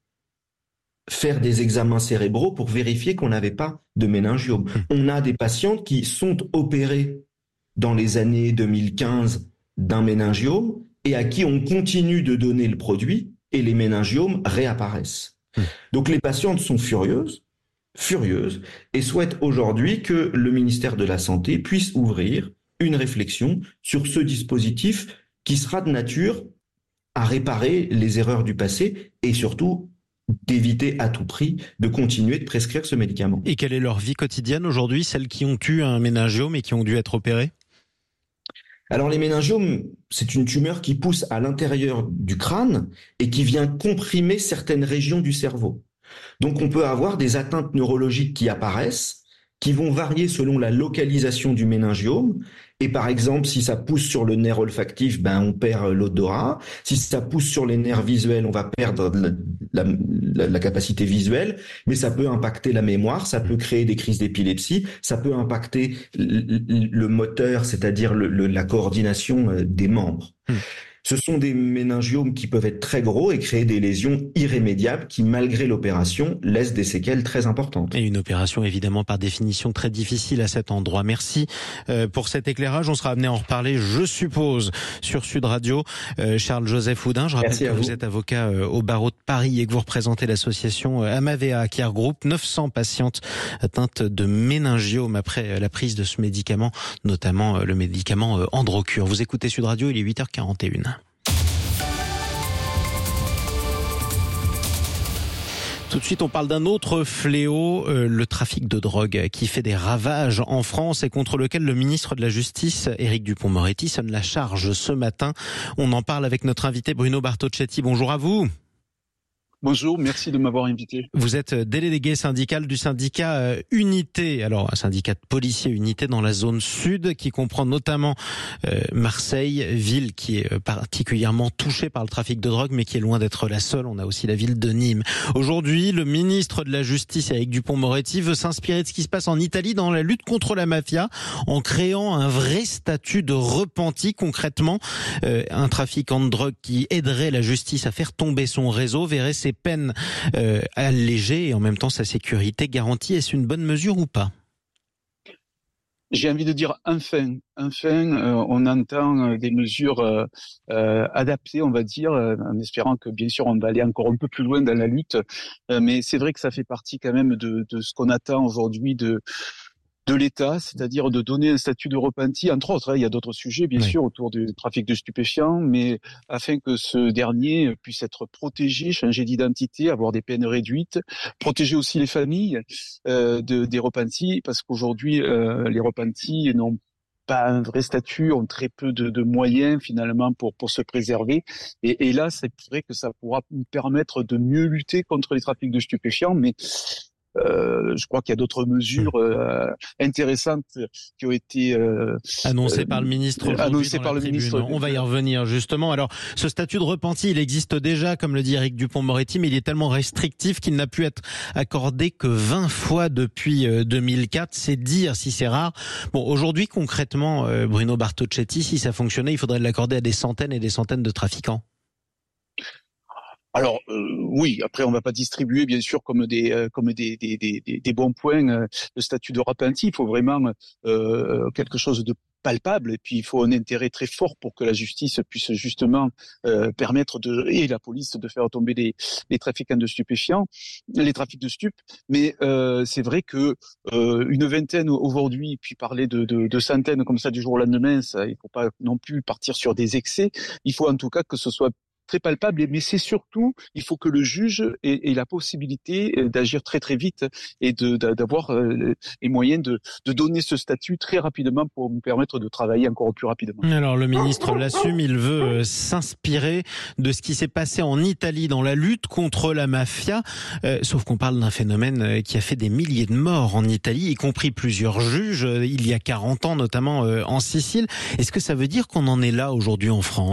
Speaker 16: faire des examens cérébraux pour vérifier qu'on n'avait pas de méningiome. Mmh. On a des patientes qui sont opérées dans les années deux mille quinze d'un méningiome et à qui on continue de donner le produit et les méningiomes réapparaissent. Mmh. Donc les patientes sont furieuses, furieuses et souhaitent aujourd'hui que le ministère de la Santé puisse ouvrir une réflexion sur ce dispositif qui sera de nature à réparer les erreurs du passé et surtout d'éviter à tout prix de continuer de prescrire ce médicament.
Speaker 2: Et quelle est leur vie quotidienne aujourd'hui, celles qui ont eu un méningiome et qui ont dû être opérées ?
Speaker 16: Alors les méningiomes, c'est une tumeur qui pousse à l'intérieur du crâne et qui vient comprimer certaines régions du cerveau. Donc on peut avoir des atteintes neurologiques qui apparaissent, qui vont varier selon la localisation du méningiome. Et par exemple, si ça pousse sur le nerf olfactif, ben on perd l'odorat. Si ça pousse sur les nerfs visuels, on va perdre la, la, la, la capacité visuelle. Mais ça peut impacter la mémoire, ça peut créer des crises d'épilepsie, ça peut impacter le, le moteur, c'est-à-dire le, le, la coordination des membres. Mmh. Ce sont des méningiomes qui peuvent être très gros et créer des lésions irrémédiables qui, malgré l'opération, laissent des séquelles très importantes.
Speaker 2: Et une opération, évidemment, par définition, très difficile à cet endroit. Merci euh, pour cet éclairage. On sera amené à en reparler, je suppose, sur Sud Radio. Euh, Charles-Joseph Houdin, je rappelle Merci que vous. vous êtes avocat euh, au barreau de Paris et que vous représentez l'association euh, Amavea qui regroupe neuf cents patientes atteintes de méningiome après euh, la prise de ce médicament, notamment euh, le médicament euh, Androcur. Vous écoutez Sud Radio, il est huit heures quarante et une. Tout de suite, on parle d'un autre fléau, euh, le trafic de drogue, qui fait des ravages en France et contre lequel le ministre de la Justice, Éric Dupond-Moretti, sonne la charge ce matin. On en parle avec notre invité Bruno Bartocchetti. Bonjour à vous.
Speaker 19: Bonjour, merci de m'avoir invité.
Speaker 2: Vous êtes délégué syndical du syndicat Unité, alors un syndicat de policiers Unité dans la zone sud qui comprend notamment euh, Marseille, ville qui est particulièrement touchée par le trafic de drogue mais qui est loin d'être la seule. On a aussi la ville de Nîmes. Aujourd'hui, le ministre de la Justice, Éric Dupond-Moretti, veut s'inspirer de ce qui se passe en Italie dans la lutte contre la mafia en créant un vrai statut de repenti. Concrètement, euh, un trafiquant de drogue qui aiderait la justice à faire tomber son réseau verrait ses peines euh, allégées et en même temps sa sécurité garantie. Est-ce une bonne mesure ou pas ?
Speaker 19: J'ai envie de dire enfin, enfin, euh, on entend des mesures euh, euh, adaptées, on va dire, euh, en espérant que bien sûr on va aller encore un peu plus loin dans la lutte. Euh, mais c'est vrai que ça fait partie quand même de, de ce qu'on attend aujourd'hui de de l'État, c'est-à-dire de donner un statut de repenti, entre autres. Hein, il y a d'autres sujets, bien oui. sûr, autour du trafic de stupéfiants, mais afin que ce dernier puisse être protégé, changer d'identité, avoir des peines réduites, protéger aussi les familles euh, de, des repentis, parce qu'aujourd'hui, euh, les repentis n'ont pas un vrai statut, ont très peu de, de moyens finalement pour pour se préserver. Et, et là, c'est vrai que ça pourra nous permettre de mieux lutter contre les trafics de stupéfiants, mais Euh, je crois qu'il y a d'autres mesures euh, intéressantes qui ont été euh,
Speaker 2: annoncées par le ministre.
Speaker 19: Annoncées par le
Speaker 2: tribune.
Speaker 19: ministre.
Speaker 2: On va y revenir justement. Alors, ce statut de repenti, il existe déjà, comme le dit Éric Dupond-Moretti, mais il est tellement restrictif qu'il n'a pu être accordé que vingt fois depuis deux mille quatre. C'est dire si c'est rare. Bon, aujourd'hui, concrètement, euh, Bruno Bartocchetti, si ça fonctionnait, il faudrait l'accorder à des centaines et des centaines de trafiquants.
Speaker 19: Alors euh, oui, après on va pas distribuer bien sûr comme des euh, comme des des des des bons points euh, le statut de repenti. Il faut vraiment euh, quelque chose de palpable et puis il faut un intérêt très fort pour que la justice puisse justement euh, permettre de et la police de faire tomber les les trafiquants de stupéfiants, les trafics de stupes. Mais euh, c'est vrai que euh, une vingtaine aujourd'hui, puis parler de, de de centaines comme ça du jour au lendemain, ça il faut pas non plus partir sur des excès. Il faut en tout cas que ce soit très palpable, mais c'est surtout, il faut que le juge ait, ait la possibilité d'agir très très vite et de, d'avoir les moyens de, de donner ce statut très rapidement pour nous permettre de travailler encore plus rapidement.
Speaker 2: Alors le ministre l'assume, il veut s'inspirer de ce qui s'est passé en Italie dans la lutte contre la mafia, euh, sauf qu'on parle d'un phénomène qui a fait des milliers de morts en Italie, y compris plusieurs juges, il y a quarante ans notamment en Sicile. Est-ce que ça veut dire qu'on en est là aujourd'hui en France ?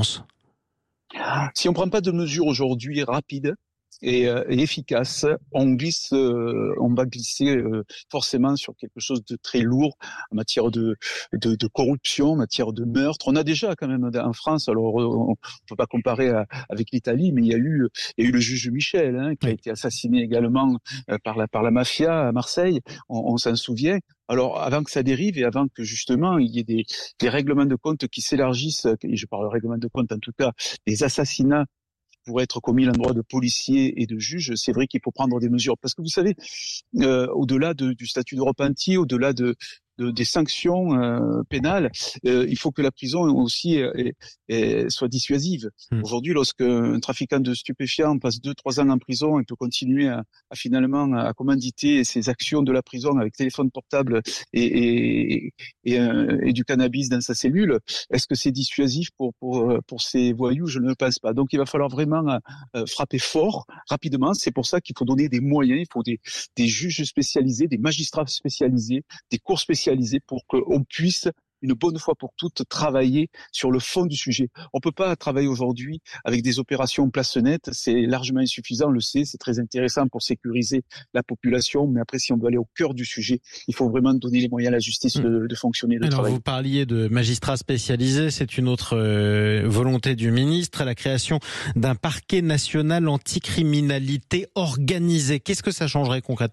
Speaker 19: Si on ne prend pas de mesures aujourd'hui rapides et, euh, et efficaces, on glisse, euh, on va glisser euh, forcément sur quelque chose de très lourd en matière de, de, de corruption, en matière de meurtre. On a déjà quand même en France, alors on ne peut pas comparer à, avec l'Italie, mais il y a eu, il y a eu le juge Michel hein, qui a été assassiné également euh, par la par la mafia à Marseille. On, on s'en souvient. Alors, avant que ça dérive et avant que justement il y ait des, des règlements de compte qui s'élargissent, et je parle de règlements de compte en tout cas, des assassinats qui pourraient être commis à l'endroit de policiers et de juges, c'est vrai qu'il faut prendre des mesures. Parce que vous savez, euh, au-delà de, du statut de repenti, au-delà de, de des sanctions euh, pénales, euh, il faut que la prison aussi est, est, soit dissuasive. Mmh. Aujourd'hui, lorsqu'un trafiquant de stupéfiants passe deux, trois ans en prison et peut continuer à, à finalement à commanditer ses actions de la prison avec téléphone portable et, et, et, et, et du cannabis dans sa cellule, est-ce que c'est dissuasif pour pour pour ces voyous? Je ne le pense pas. Donc, il va falloir vraiment euh, frapper fort, rapidement. C'est pour ça qu'il faut donner des moyens, il faut des, des juges spécialisés, des magistrats spécialisés, des cours spécialisés pour qu'on puisse une bonne fois pour toutes travailler sur le fond du sujet. On peut pas travailler aujourd'hui avec des opérations place nette, c'est largement insuffisant, on le sait, c'est très intéressant pour sécuriser la population, mais après si on veut aller au cœur du sujet, il faut vraiment donner les moyens à la justice de, de fonctionner, de
Speaker 2: Alors,
Speaker 19: travailler.
Speaker 2: Vous parliez de magistrats spécialisés, c'est une autre euh, volonté du ministre, la création d'un parquet national anticriminalité organisée. Qu'est-ce que ça changerait concrètement ?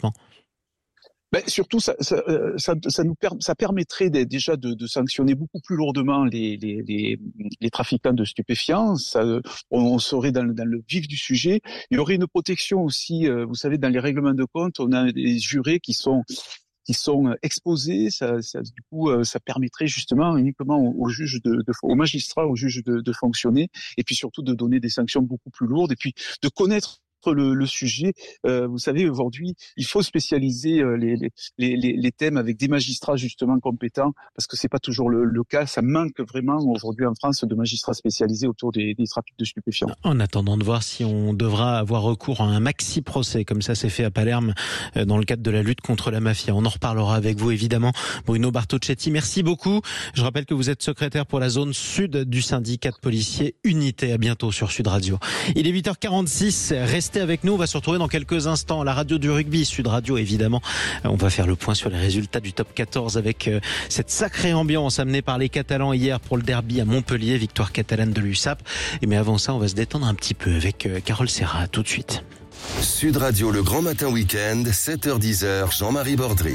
Speaker 19: Ben, surtout, ça, ça, ça, ça nous per, ça permettrait de, déjà de, de sanctionner beaucoup plus lourdement les, les, les, les trafiquants de stupéfiants. Ça, on, on serait dans le, dans le vif du sujet. Il y aurait une protection aussi. Vous savez, dans les règlements de compte, on a des jurés qui sont qui sont exposés. Ça, ça, du coup, ça permettrait justement uniquement aux, aux juges, de, de, aux magistrats, aux juges de, de fonctionner, et puis surtout de donner des sanctions beaucoup plus lourdes, et puis de connaître Le, le sujet. Euh, vous savez, aujourd'hui, il faut spécialiser euh, les, les, les, les thèmes avec des magistrats justement compétents, parce que c'est pas toujours le, le cas. Ça manque vraiment aujourd'hui en France de magistrats spécialisés autour des, des trafics de stupéfiants.
Speaker 2: En attendant de voir si on devra avoir recours à un maxi procès, comme ça s'est fait à Palerme euh, dans le cadre de la lutte contre la mafia. On en reparlera avec vous évidemment, Bruno Bartocchetti. Merci beaucoup. Je rappelle que vous êtes secrétaire pour la zone sud du syndicat de policiers Unité. À bientôt sur Sud Radio. Il est huit heures quarante-six. Restez avec nous, on va se retrouver dans quelques instants. La radio du rugby, Sud Radio évidemment. On va faire le point sur les résultats du top quatorze avec cette sacrée ambiance amenée par les Catalans hier pour le derby à Montpellier, victoire catalane de l'U S A P. Mais avant ça, on va se détendre un petit peu avec Carole Serra. Tout de suite.
Speaker 3: Sud Radio, le grand matin week-end, sept heures dix, Jean-Marie Bordry.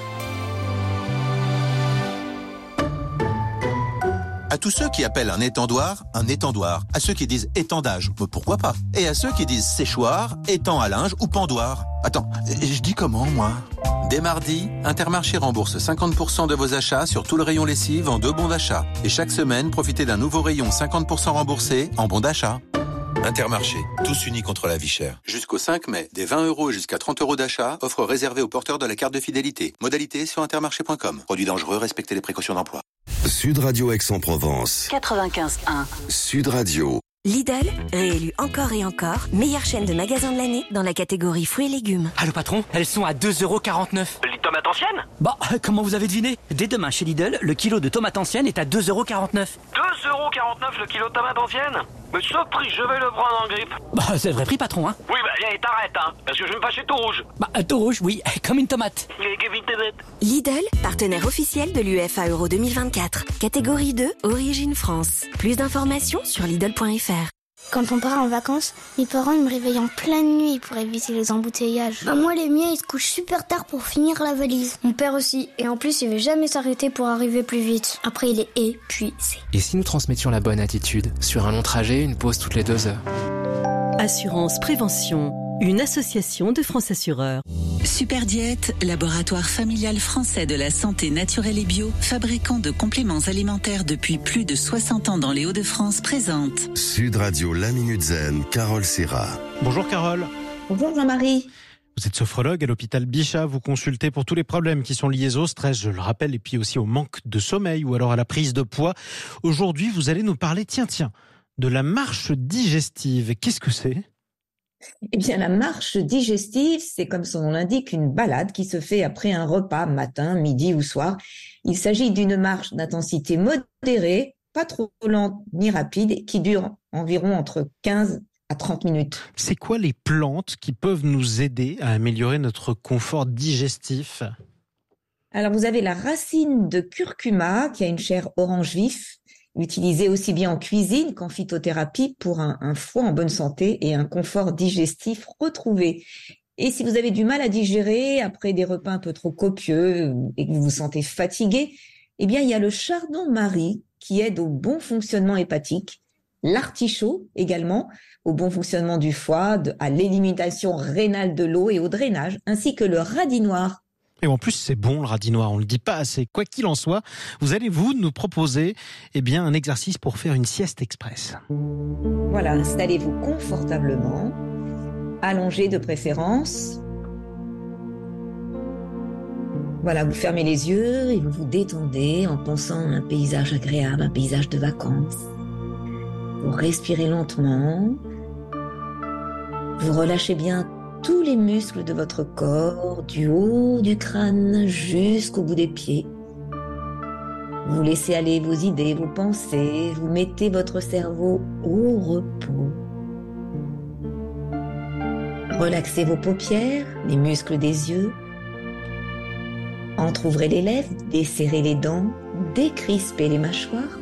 Speaker 20: À tous ceux qui appellent un étendoir, un étendoir. À ceux qui disent étendage, pourquoi pas. Et à ceux qui disent séchoir, étang à linge ou pendoir. Attends, je dis comment, moi ? Dès mardi, Intermarché rembourse cinquante pour cent de vos achats sur tout le rayon lessive en deux bons d'achat. Et chaque semaine, profitez d'un nouveau rayon cinquante pour cent remboursé en bons d'achat.
Speaker 21: Intermarché, tous unis contre la vie chère.
Speaker 20: Jusqu'au cinq mai, des vingt euros jusqu'à trente euros d'achat, offre réservée aux porteurs de la carte de fidélité. Modalité sur intermarché point com. Produit dangereux, respectez les précautions d'emploi.
Speaker 3: Sud Radio Aix-en-Provence.
Speaker 13: quatre-vingt-quinze un.
Speaker 3: Sud Radio.
Speaker 22: Lidl, réélu encore et encore, meilleure chaîne de magasins de l'année dans la catégorie fruits et légumes.
Speaker 23: Allô patron, elles sont à deux euros quarante-neuf.
Speaker 24: Les tomates anciennes ?
Speaker 23: Bah, comment vous avez deviné ? Dès demain chez Lidl, le kilo de tomates anciennes est à deux euros quarante-neuf.
Speaker 24: deux euros quarante-neuf le kilo de tomates anciennes ? Mais ce prix, je vais le prendre en grippe.
Speaker 23: Bah, c'est le vrai prix patron, hein.
Speaker 24: Oui, bah, allez, t'arrêtes, hein, parce que je vais me fâcher tout rouge.
Speaker 23: Bah, tout rouge, oui, comme une tomate.
Speaker 24: Et que vite tomate.
Speaker 22: Lidl, partenaire officiel de l'U E F A Euro deux mille vingt-quatre. Catégorie deux, Origine France. Plus d'informations sur Lidl point F R.
Speaker 25: Quand on part en vacances, mes parents ils me réveillent en pleine nuit pour éviter les embouteillages. Bah moi les miens ils se couchent super tard pour finir la valise. Mon père aussi, et en plus il veut jamais s'arrêter pour arriver plus vite. Après il est épuisé.
Speaker 26: Et si nous transmettions la bonne attitude ? Sur un long trajet, une pause toutes les deux heures.
Speaker 27: Assurance Prévention.
Speaker 1: une association de France Assureurs.
Speaker 4: Superdiète, laboratoire familial français de la santé naturelle et bio, fabricant de compléments alimentaires depuis plus de soixante ans dans les Hauts-de-France, présente
Speaker 3: Sud Radio La Minute Zen, Carole Serra.
Speaker 2: Bonjour Carole.
Speaker 5: Bonjour Jean-Marie.
Speaker 2: Vous êtes sophrologue à l'hôpital Bichat, vous consultez pour tous les problèmes qui sont liés au stress, je le rappelle, et puis aussi au manque de sommeil ou alors à la prise de poids. Aujourd'hui, vous allez nous parler, tiens, tiens, de la marche digestive. Qu'est-ce que c'est ?
Speaker 5: Eh bien, la marche digestive, c'est comme son nom l'indique, une balade qui se fait après un repas, matin, midi ou soir. Il s'agit d'une marche d'intensité modérée, pas trop lente ni rapide, qui dure environ entre quinze à trente minutes.
Speaker 2: C'est quoi les plantes qui peuvent nous aider à améliorer notre confort digestif ?
Speaker 5: Alors, vous avez la racine de curcuma, qui a une chair orange vif, utilisée aussi bien en cuisine qu'en phytothérapie pour un, un foie en bonne santé et un confort digestif retrouvé. Et si vous avez du mal à digérer après des repas un peu trop copieux et que vous vous sentez fatigué, eh bien, il y a le chardon-marie qui aide au bon fonctionnement hépatique, l'artichaut également au bon fonctionnement du foie, de, à l'élimination rénale de l'eau et au drainage, ainsi que le radis noir.
Speaker 2: Et en plus, c'est bon le radis noir, on le dit pas assez. Quoi qu'il en soit, vous allez vous nous proposer eh bien, un exercice pour faire une sieste express.
Speaker 5: Voilà, installez-vous confortablement, allongez de préférence. Voilà, vous fermez les yeux et vous vous détendez en pensant à un paysage agréable, un paysage de vacances. Vous respirez lentement, vous relâchez bien tous les muscles de votre corps, du haut du crâne jusqu'au bout des pieds. Vous laissez aller vos idées, vos pensées, vous mettez votre cerveau au repos. Relaxez vos paupières, les muscles des yeux. Entrouvrez les lèvres, desserrez les dents, décrispez les mâchoires.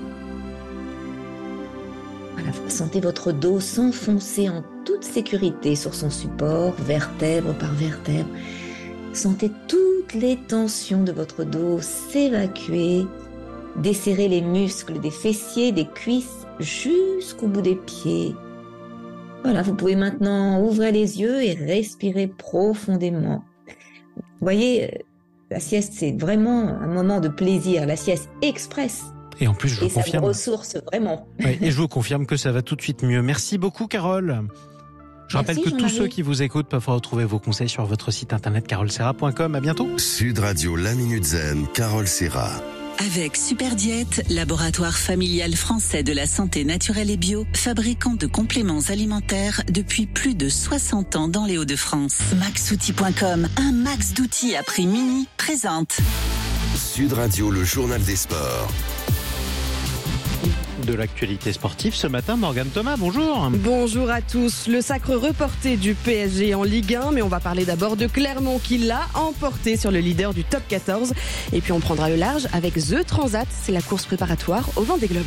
Speaker 5: Voilà, vous sentez votre dos s'enfoncer en toute sécurité sur son support, vertèbre par vertèbre. Sentez toutes les tensions de votre dos s'évacuer. Desserrez les muscles des fessiers, des cuisses, jusqu'au bout des pieds. Voilà, vous pouvez maintenant ouvrir les yeux et respirer profondément. Vous voyez, la sieste, c'est vraiment un moment de plaisir, la sieste express.
Speaker 2: Et en plus, je vous
Speaker 5: et
Speaker 2: confirme.
Speaker 5: ça vous ressource vraiment.
Speaker 2: Oui, et je vous confirme que ça va tout de suite mieux. Merci beaucoup, Carole. Je rappelle
Speaker 5: Merci,
Speaker 2: que tous ceux qui vous écoutent peuvent retrouver vos conseils sur votre site internet carole serra point com. À bientôt.
Speaker 3: Sud Radio La Minute Zen, Carole Serra.
Speaker 4: Avec Superdiète, laboratoire familial français de la santé naturelle et bio, fabricant de compléments alimentaires depuis plus de soixante ans dans les Hauts-de-France. maxoutil point com, un max d'outils à prix mini, présente
Speaker 3: Sud Radio, le journal des sports.
Speaker 2: De l'actualité sportive ce matin, Morgane Thomas, bonjour.
Speaker 9: Bonjour à tous. Le sacre reporté du P S G en Ligue un, mais on va parler d'abord de Clermont qui l'a emporté sur le leader du top quatorze. Et puis on prendra le large avec The Transat, c'est la course préparatoire au Vendée Globe.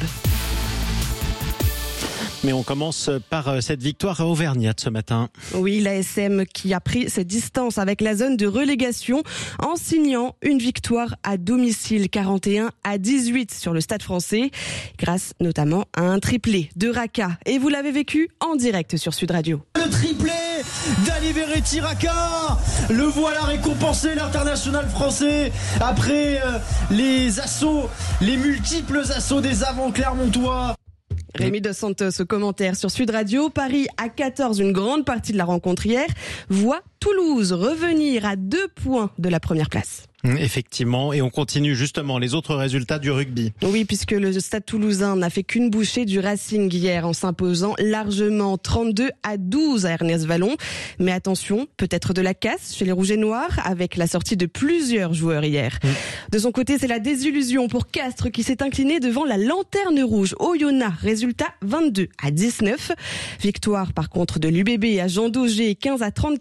Speaker 2: Mais on commence par cette victoire à Auvergnat ce matin.
Speaker 9: Oui, l'A S M qui a pris ses distances avec la zone de relégation en signant une victoire à domicile quarante et un à dix-huit sur le Stade Français, grâce notamment à un triplé de Raka. Et vous l'avez vécu en direct sur Sud Radio.
Speaker 6: Le triplé d'Ali Verratti Raka, le voilà récompensé, l'international français, après euh, les assauts, les multiples assauts des avants clermontois.
Speaker 9: Rémi Dos Santos au commentaire sur Sud Radio. Paris à quatorze, une grande partie de la rencontre hier, voit Toulouse revenir à deux points de la première place.
Speaker 2: Effectivement, et on continue justement les autres résultats du rugby.
Speaker 9: Oui, puisque le Stade Toulousain n'a fait qu'une bouchée du Racing hier en s'imposant largement trente-deux à douze à Ernest-Vallon. Mais attention, peut-être de la casse chez les Rouges et Noirs avec la sortie de plusieurs joueurs hier. Mmh. De son côté, c'est la désillusion pour Castres qui s'est incliné devant la Lanterne Rouge Oyonnax. Résultat vingt-deux à dix-neuf. Victoire par contre de l'U B B à Jean Daugé, quinze à trente-quatre pour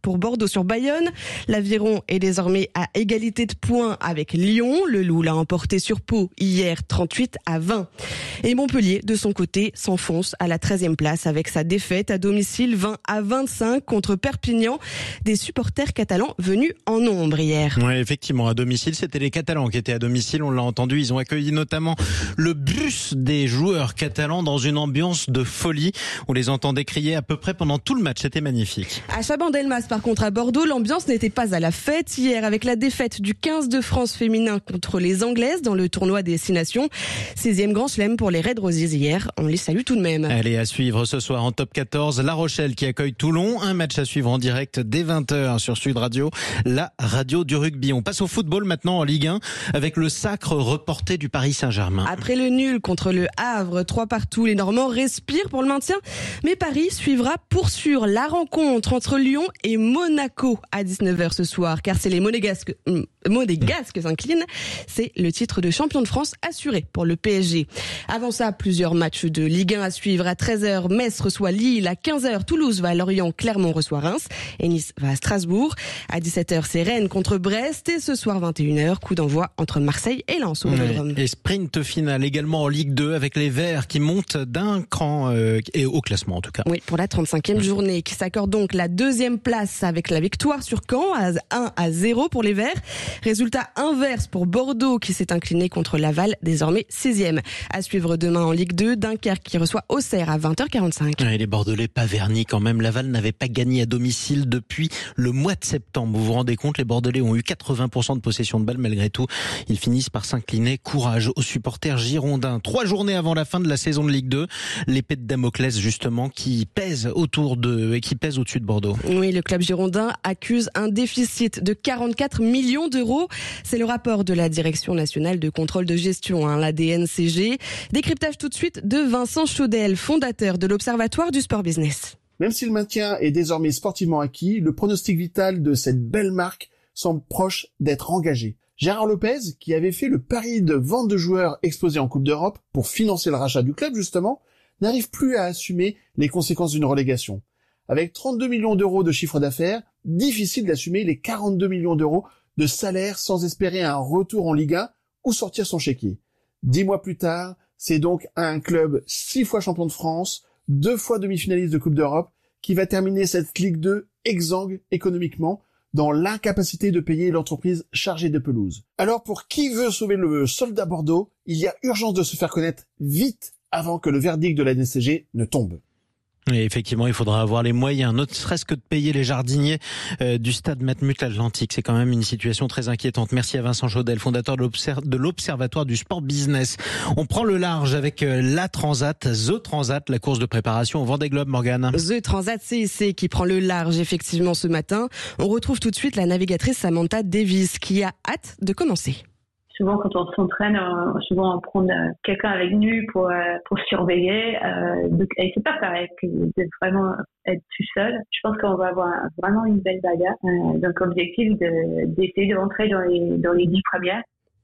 Speaker 9: pour Bordeaux sur Bayonne. L'Aviron est désormais à égalité de points avec Lyon. Le Loup l'a emporté sur Pau hier trente-huit à vingt. Et Montpellier, de son côté, s'enfonce à la treizième place avec sa défaite à domicile vingt à vingt-cinq contre Perpignan. Des supporters catalans venus en nombre hier.
Speaker 2: Oui, effectivement, à domicile, c'était les Catalans qui étaient à domicile, on l'a entendu. Ils ont accueilli notamment le bus des joueurs catalans dans une ambiance de folie. On les entendait crier à peu près pendant tout le match, c'était magnifique.
Speaker 9: À Chabandelmas, par contre, à Bordeaux, l'ambiance n'était pas à la fête hier avec la défaite du quinze de France féminin contre les Anglaises dans le tournoi des Six Nations. Sixième grand chelem pour les Red Roses hier. On les salue tout de même.
Speaker 2: Allez, à suivre ce soir en top quatorze, La Rochelle qui accueille Toulon. Un match à suivre en direct dès vingt heures sur Sud Radio, la radio du rugby. On passe au football maintenant en Ligue un avec le sacre reporté du Paris Saint-Germain.
Speaker 9: Après le nul contre le Havre, trois partout, les Normands respirent pour le maintien. Mais Paris suivra pour sûr la rencontre entre Lyon et Monaco à dix-neuf heures ce soir, car c'est les Monégasques, euh, Monégasques s'inclinent. C'est le titre de champion de France assuré pour le P S G. Avant ça, plusieurs matchs de Ligue un à suivre. À treize heures, Metz reçoit Lille. À quinze heures, Toulouse va à Lorient. Clermont reçoit Reims. Et Nice va à Strasbourg. À dix-sept heures, c'est Rennes contre Brest. Et ce soir, vingt et une heures, coup d'envoi entre Marseille et Lens au Vélodrome.
Speaker 2: Et sprint final également en Ligue deux avec les Verts qui montent d'un cran euh, et au classement en tout cas.
Speaker 9: Oui, pour la trente-cinquième journée, qui s'accorde donc la deuxième place avec la victoire sur Caen à un à zéro pour les Verts. Résultat inverse pour Bordeaux qui s'est incliné contre Laval, désormais sixième. À suivre demain en Ligue deux, Dunkerque qui reçoit Auxerre à vingt heures quarante-cinq.
Speaker 2: Et les Bordelais pas vernis quand même. Laval n'avait pas gagné à domicile depuis le mois de septembre. Vous vous rendez compte, les Bordelais ont eu quatre-vingts pour cent de possession de balle malgré tout. Ils finissent par s'incliner. Courage aux supporters girondins. Trois journées avant la fin de la saison de Ligue deux, l'épée de Damoclès justement qui pèse autour de et qui pèse au-dessus de Bordeaux.
Speaker 9: Oui, le club girondin accuse un déficit de quarante-quatre millions d'euros. C'est le rapport de la Direction nationale de contrôle de gestion, hein, la D N C G. Décryptage tout de suite de Vincent Chaudel, fondateur de l'Observatoire du Sport Business.
Speaker 7: Même si le maintien est désormais sportivement acquis, le pronostic vital de cette belle marque semble proche d'être engagé. Gérard Lopez, qui avait fait le pari de vente de joueurs exposés en Coupe d'Europe pour financer le rachat du club justement, n'arrive plus à assumer les conséquences d'une relégation. Avec trente-deux millions d'euros de chiffre d'affaires, difficile d'assumer les quarante-deux millions d'euros de salaire sans espérer un retour en Ligue un ou sortir son chéquier. Dix mois plus tard, c'est donc un club six fois champion de France, deux fois demi-finaliste de Coupe d'Europe, qui va terminer cette Ligue deux exsangue économiquement, dans l'incapacité de payer l'entreprise chargée de pelouse. Alors pour qui veut sauver le soldat Bordeaux, il y a urgence de se faire connaître vite avant que le verdict de la D N C G ne tombe.
Speaker 2: Et effectivement, il faudra avoir les moyens, ne serait-ce que de payer les jardiniers euh, du stade Matmut Atlantique. C'est quand même une situation très inquiétante. Merci à Vincent Chaudel, fondateur de l'Observatoire du Sport Business. On prend le large avec la Transat, The Transat, la course de préparation au Vendée Globe, Morgane.
Speaker 9: The Transat C S C qui prend le large effectivement ce matin. On retrouve tout de suite la navigatrice Samantha Davis qui a hâte de commencer.
Speaker 10: Souvent, quand on s'entraîne, on, souvent on prend quelqu'un avec nous pour pour surveiller. Euh, donc, et c'est pas pareil que de vraiment être tout seul. Je pense qu'on va avoir vraiment une belle bagarre. Euh, donc, l'objectif de, d'essayer de rentrer dans les dans les dix premières.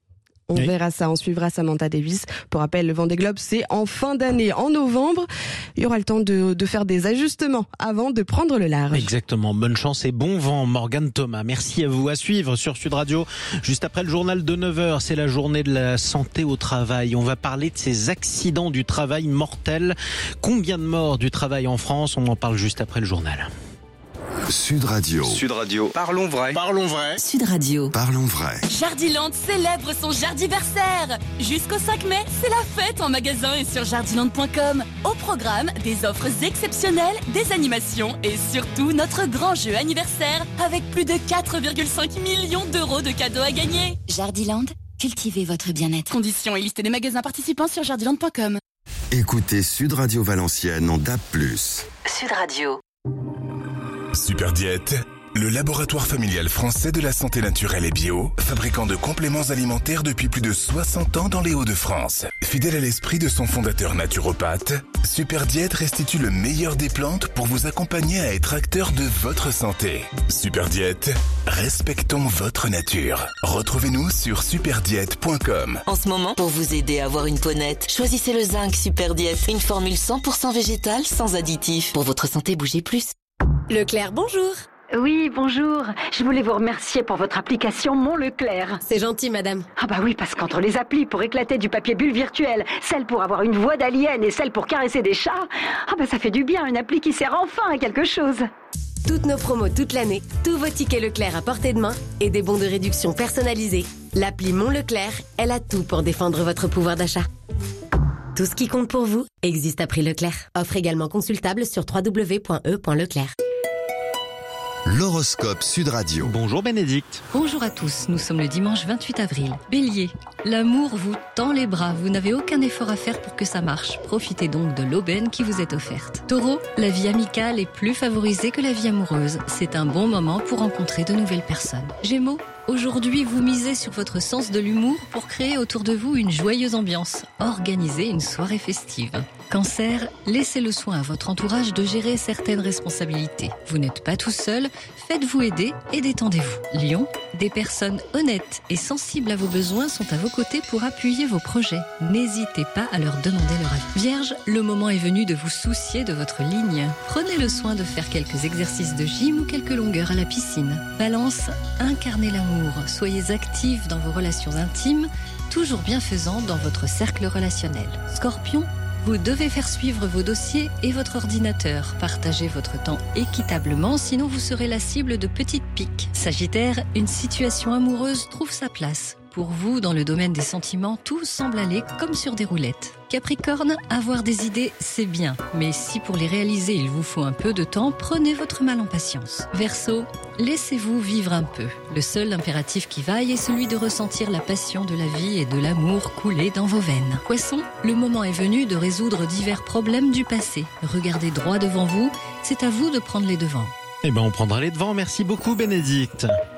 Speaker 9: On oui. verra ça, on suivra Samantha Davis. Pour rappel, le Vendée Globe, c'est en fin d'année, en novembre. Il y aura le temps de, de faire des ajustements avant de prendre le large.
Speaker 2: Exactement. Bonne chance et bon vent, Morgane Thomas. Merci à vous. À suivre sur Sud Radio. Juste après le journal de neuf heures, c'est la journée de la santé au travail. On va parler de ces accidents du travail mortels. Combien de morts du travail en France? On en parle juste après le journal.
Speaker 3: Sud Radio.
Speaker 21: Sud Radio. Parlons vrai. Parlons vrai.
Speaker 4: Sud Radio.
Speaker 3: Parlons vrai.
Speaker 17: Jardiland célèbre son Jardiversaire. Jusqu'au cinq mai, c'est la fête en magasin et sur jardiland point com. Au programme, des offres exceptionnelles, des animations et surtout notre grand jeu anniversaire avec plus de quatre virgule cinq millions d'euros de cadeaux à gagner.
Speaker 14: Jardiland, cultivez votre bien-être.
Speaker 17: Conditions et liste des magasins participants sur jardiland point com.
Speaker 3: Écoutez Sud Radio Valenciennes en D A B plus.
Speaker 4: Sud Radio.
Speaker 11: Super Diète, le laboratoire familial français de la santé naturelle et bio, fabricant de compléments alimentaires depuis plus de soixante ans dans les Hauts-de-France. Fidèle à l'esprit de son fondateur naturopathe, Super Diète restitue le meilleur des plantes pour vous accompagner à être acteur de votre santé. Super Diète, respectons votre nature. Retrouvez-nous sur super diète point com.
Speaker 4: En ce moment, pour vous aider à avoir une peau nette, choisissez le zinc Super Diète, une formule cent pour cent végétale sans additifs. Pour votre santé, bougez plus.
Speaker 22: Leclerc, bonjour.
Speaker 8: Oui, bonjour. Je voulais vous remercier pour votre application Mon Leclerc.
Speaker 12: C'est gentil, madame.
Speaker 8: Ah bah oui, parce qu'entre les applis pour éclater du papier bulle virtuel, celle pour avoir une voix d'alien et celle pour caresser des chats, ah bah ça fait du bien, une appli qui sert enfin à quelque chose.
Speaker 12: Toutes nos promos toute l'année, tous vos tickets Leclerc à portée de main et des bons de réduction personnalisés. L'appli Mon Leclerc, elle a tout pour défendre votre pouvoir d'achat. Tout ce qui compte pour vous existe à prix Leclerc. Offre également consultable sur w w w point e point leclerc.
Speaker 3: L'horoscope Sud Radio.
Speaker 2: Bonjour Bénédicte.
Speaker 15: Bonjour à tous, nous sommes le dimanche vingt-huit avril. Bélier, l'amour vous tend les bras, vous n'avez aucun effort à faire pour que ça marche. Profitez donc de l'aubaine qui vous est offerte. Taureau, la vie amicale est plus favorisée que la vie amoureuse. C'est un bon moment pour rencontrer de nouvelles personnes. Gémeaux, aujourd'hui vous misez sur votre sens de l'humour pour créer autour de vous une joyeuse ambiance. Organisez une soirée festive. Cancer, laissez le soin à votre entourage de gérer certaines responsabilités. Vous n'êtes pas tout seul, faites-vous aider et détendez-vous. Lion, des personnes honnêtes et sensibles à vos besoins sont à vos côtés pour appuyer vos projets. N'hésitez pas à leur demander leur avis. Vierge, le moment est venu de vous soucier de votre ligne. Prenez le soin de faire quelques exercices de gym ou quelques longueurs à la piscine. Balance, incarnez l'amour. Soyez actifs dans vos relations intimes, toujours bienfaisants dans votre cercle relationnel. Scorpion, vous devez faire suivre vos dossiers et votre ordinateur. Partagez votre temps équitablement, sinon vous serez la cible de petites piques. Sagittaire, une situation amoureuse trouve sa place. Pour vous, dans le domaine des sentiments, tout semble aller comme sur des roulettes. Capricorne, avoir des idées, c'est bien. Mais si pour les réaliser, il vous faut un peu de temps, prenez votre mal en patience. Verseau, laissez-vous vivre un peu. Le seul impératif qui vaille est celui de ressentir la passion de la vie et de l'amour couler dans vos veines. Poisson, le moment est venu de résoudre divers problèmes du passé. Regardez droit devant vous, c'est à vous de prendre les devants.
Speaker 2: Eh ben, on prendra les devants. Merci beaucoup, Bénédicte.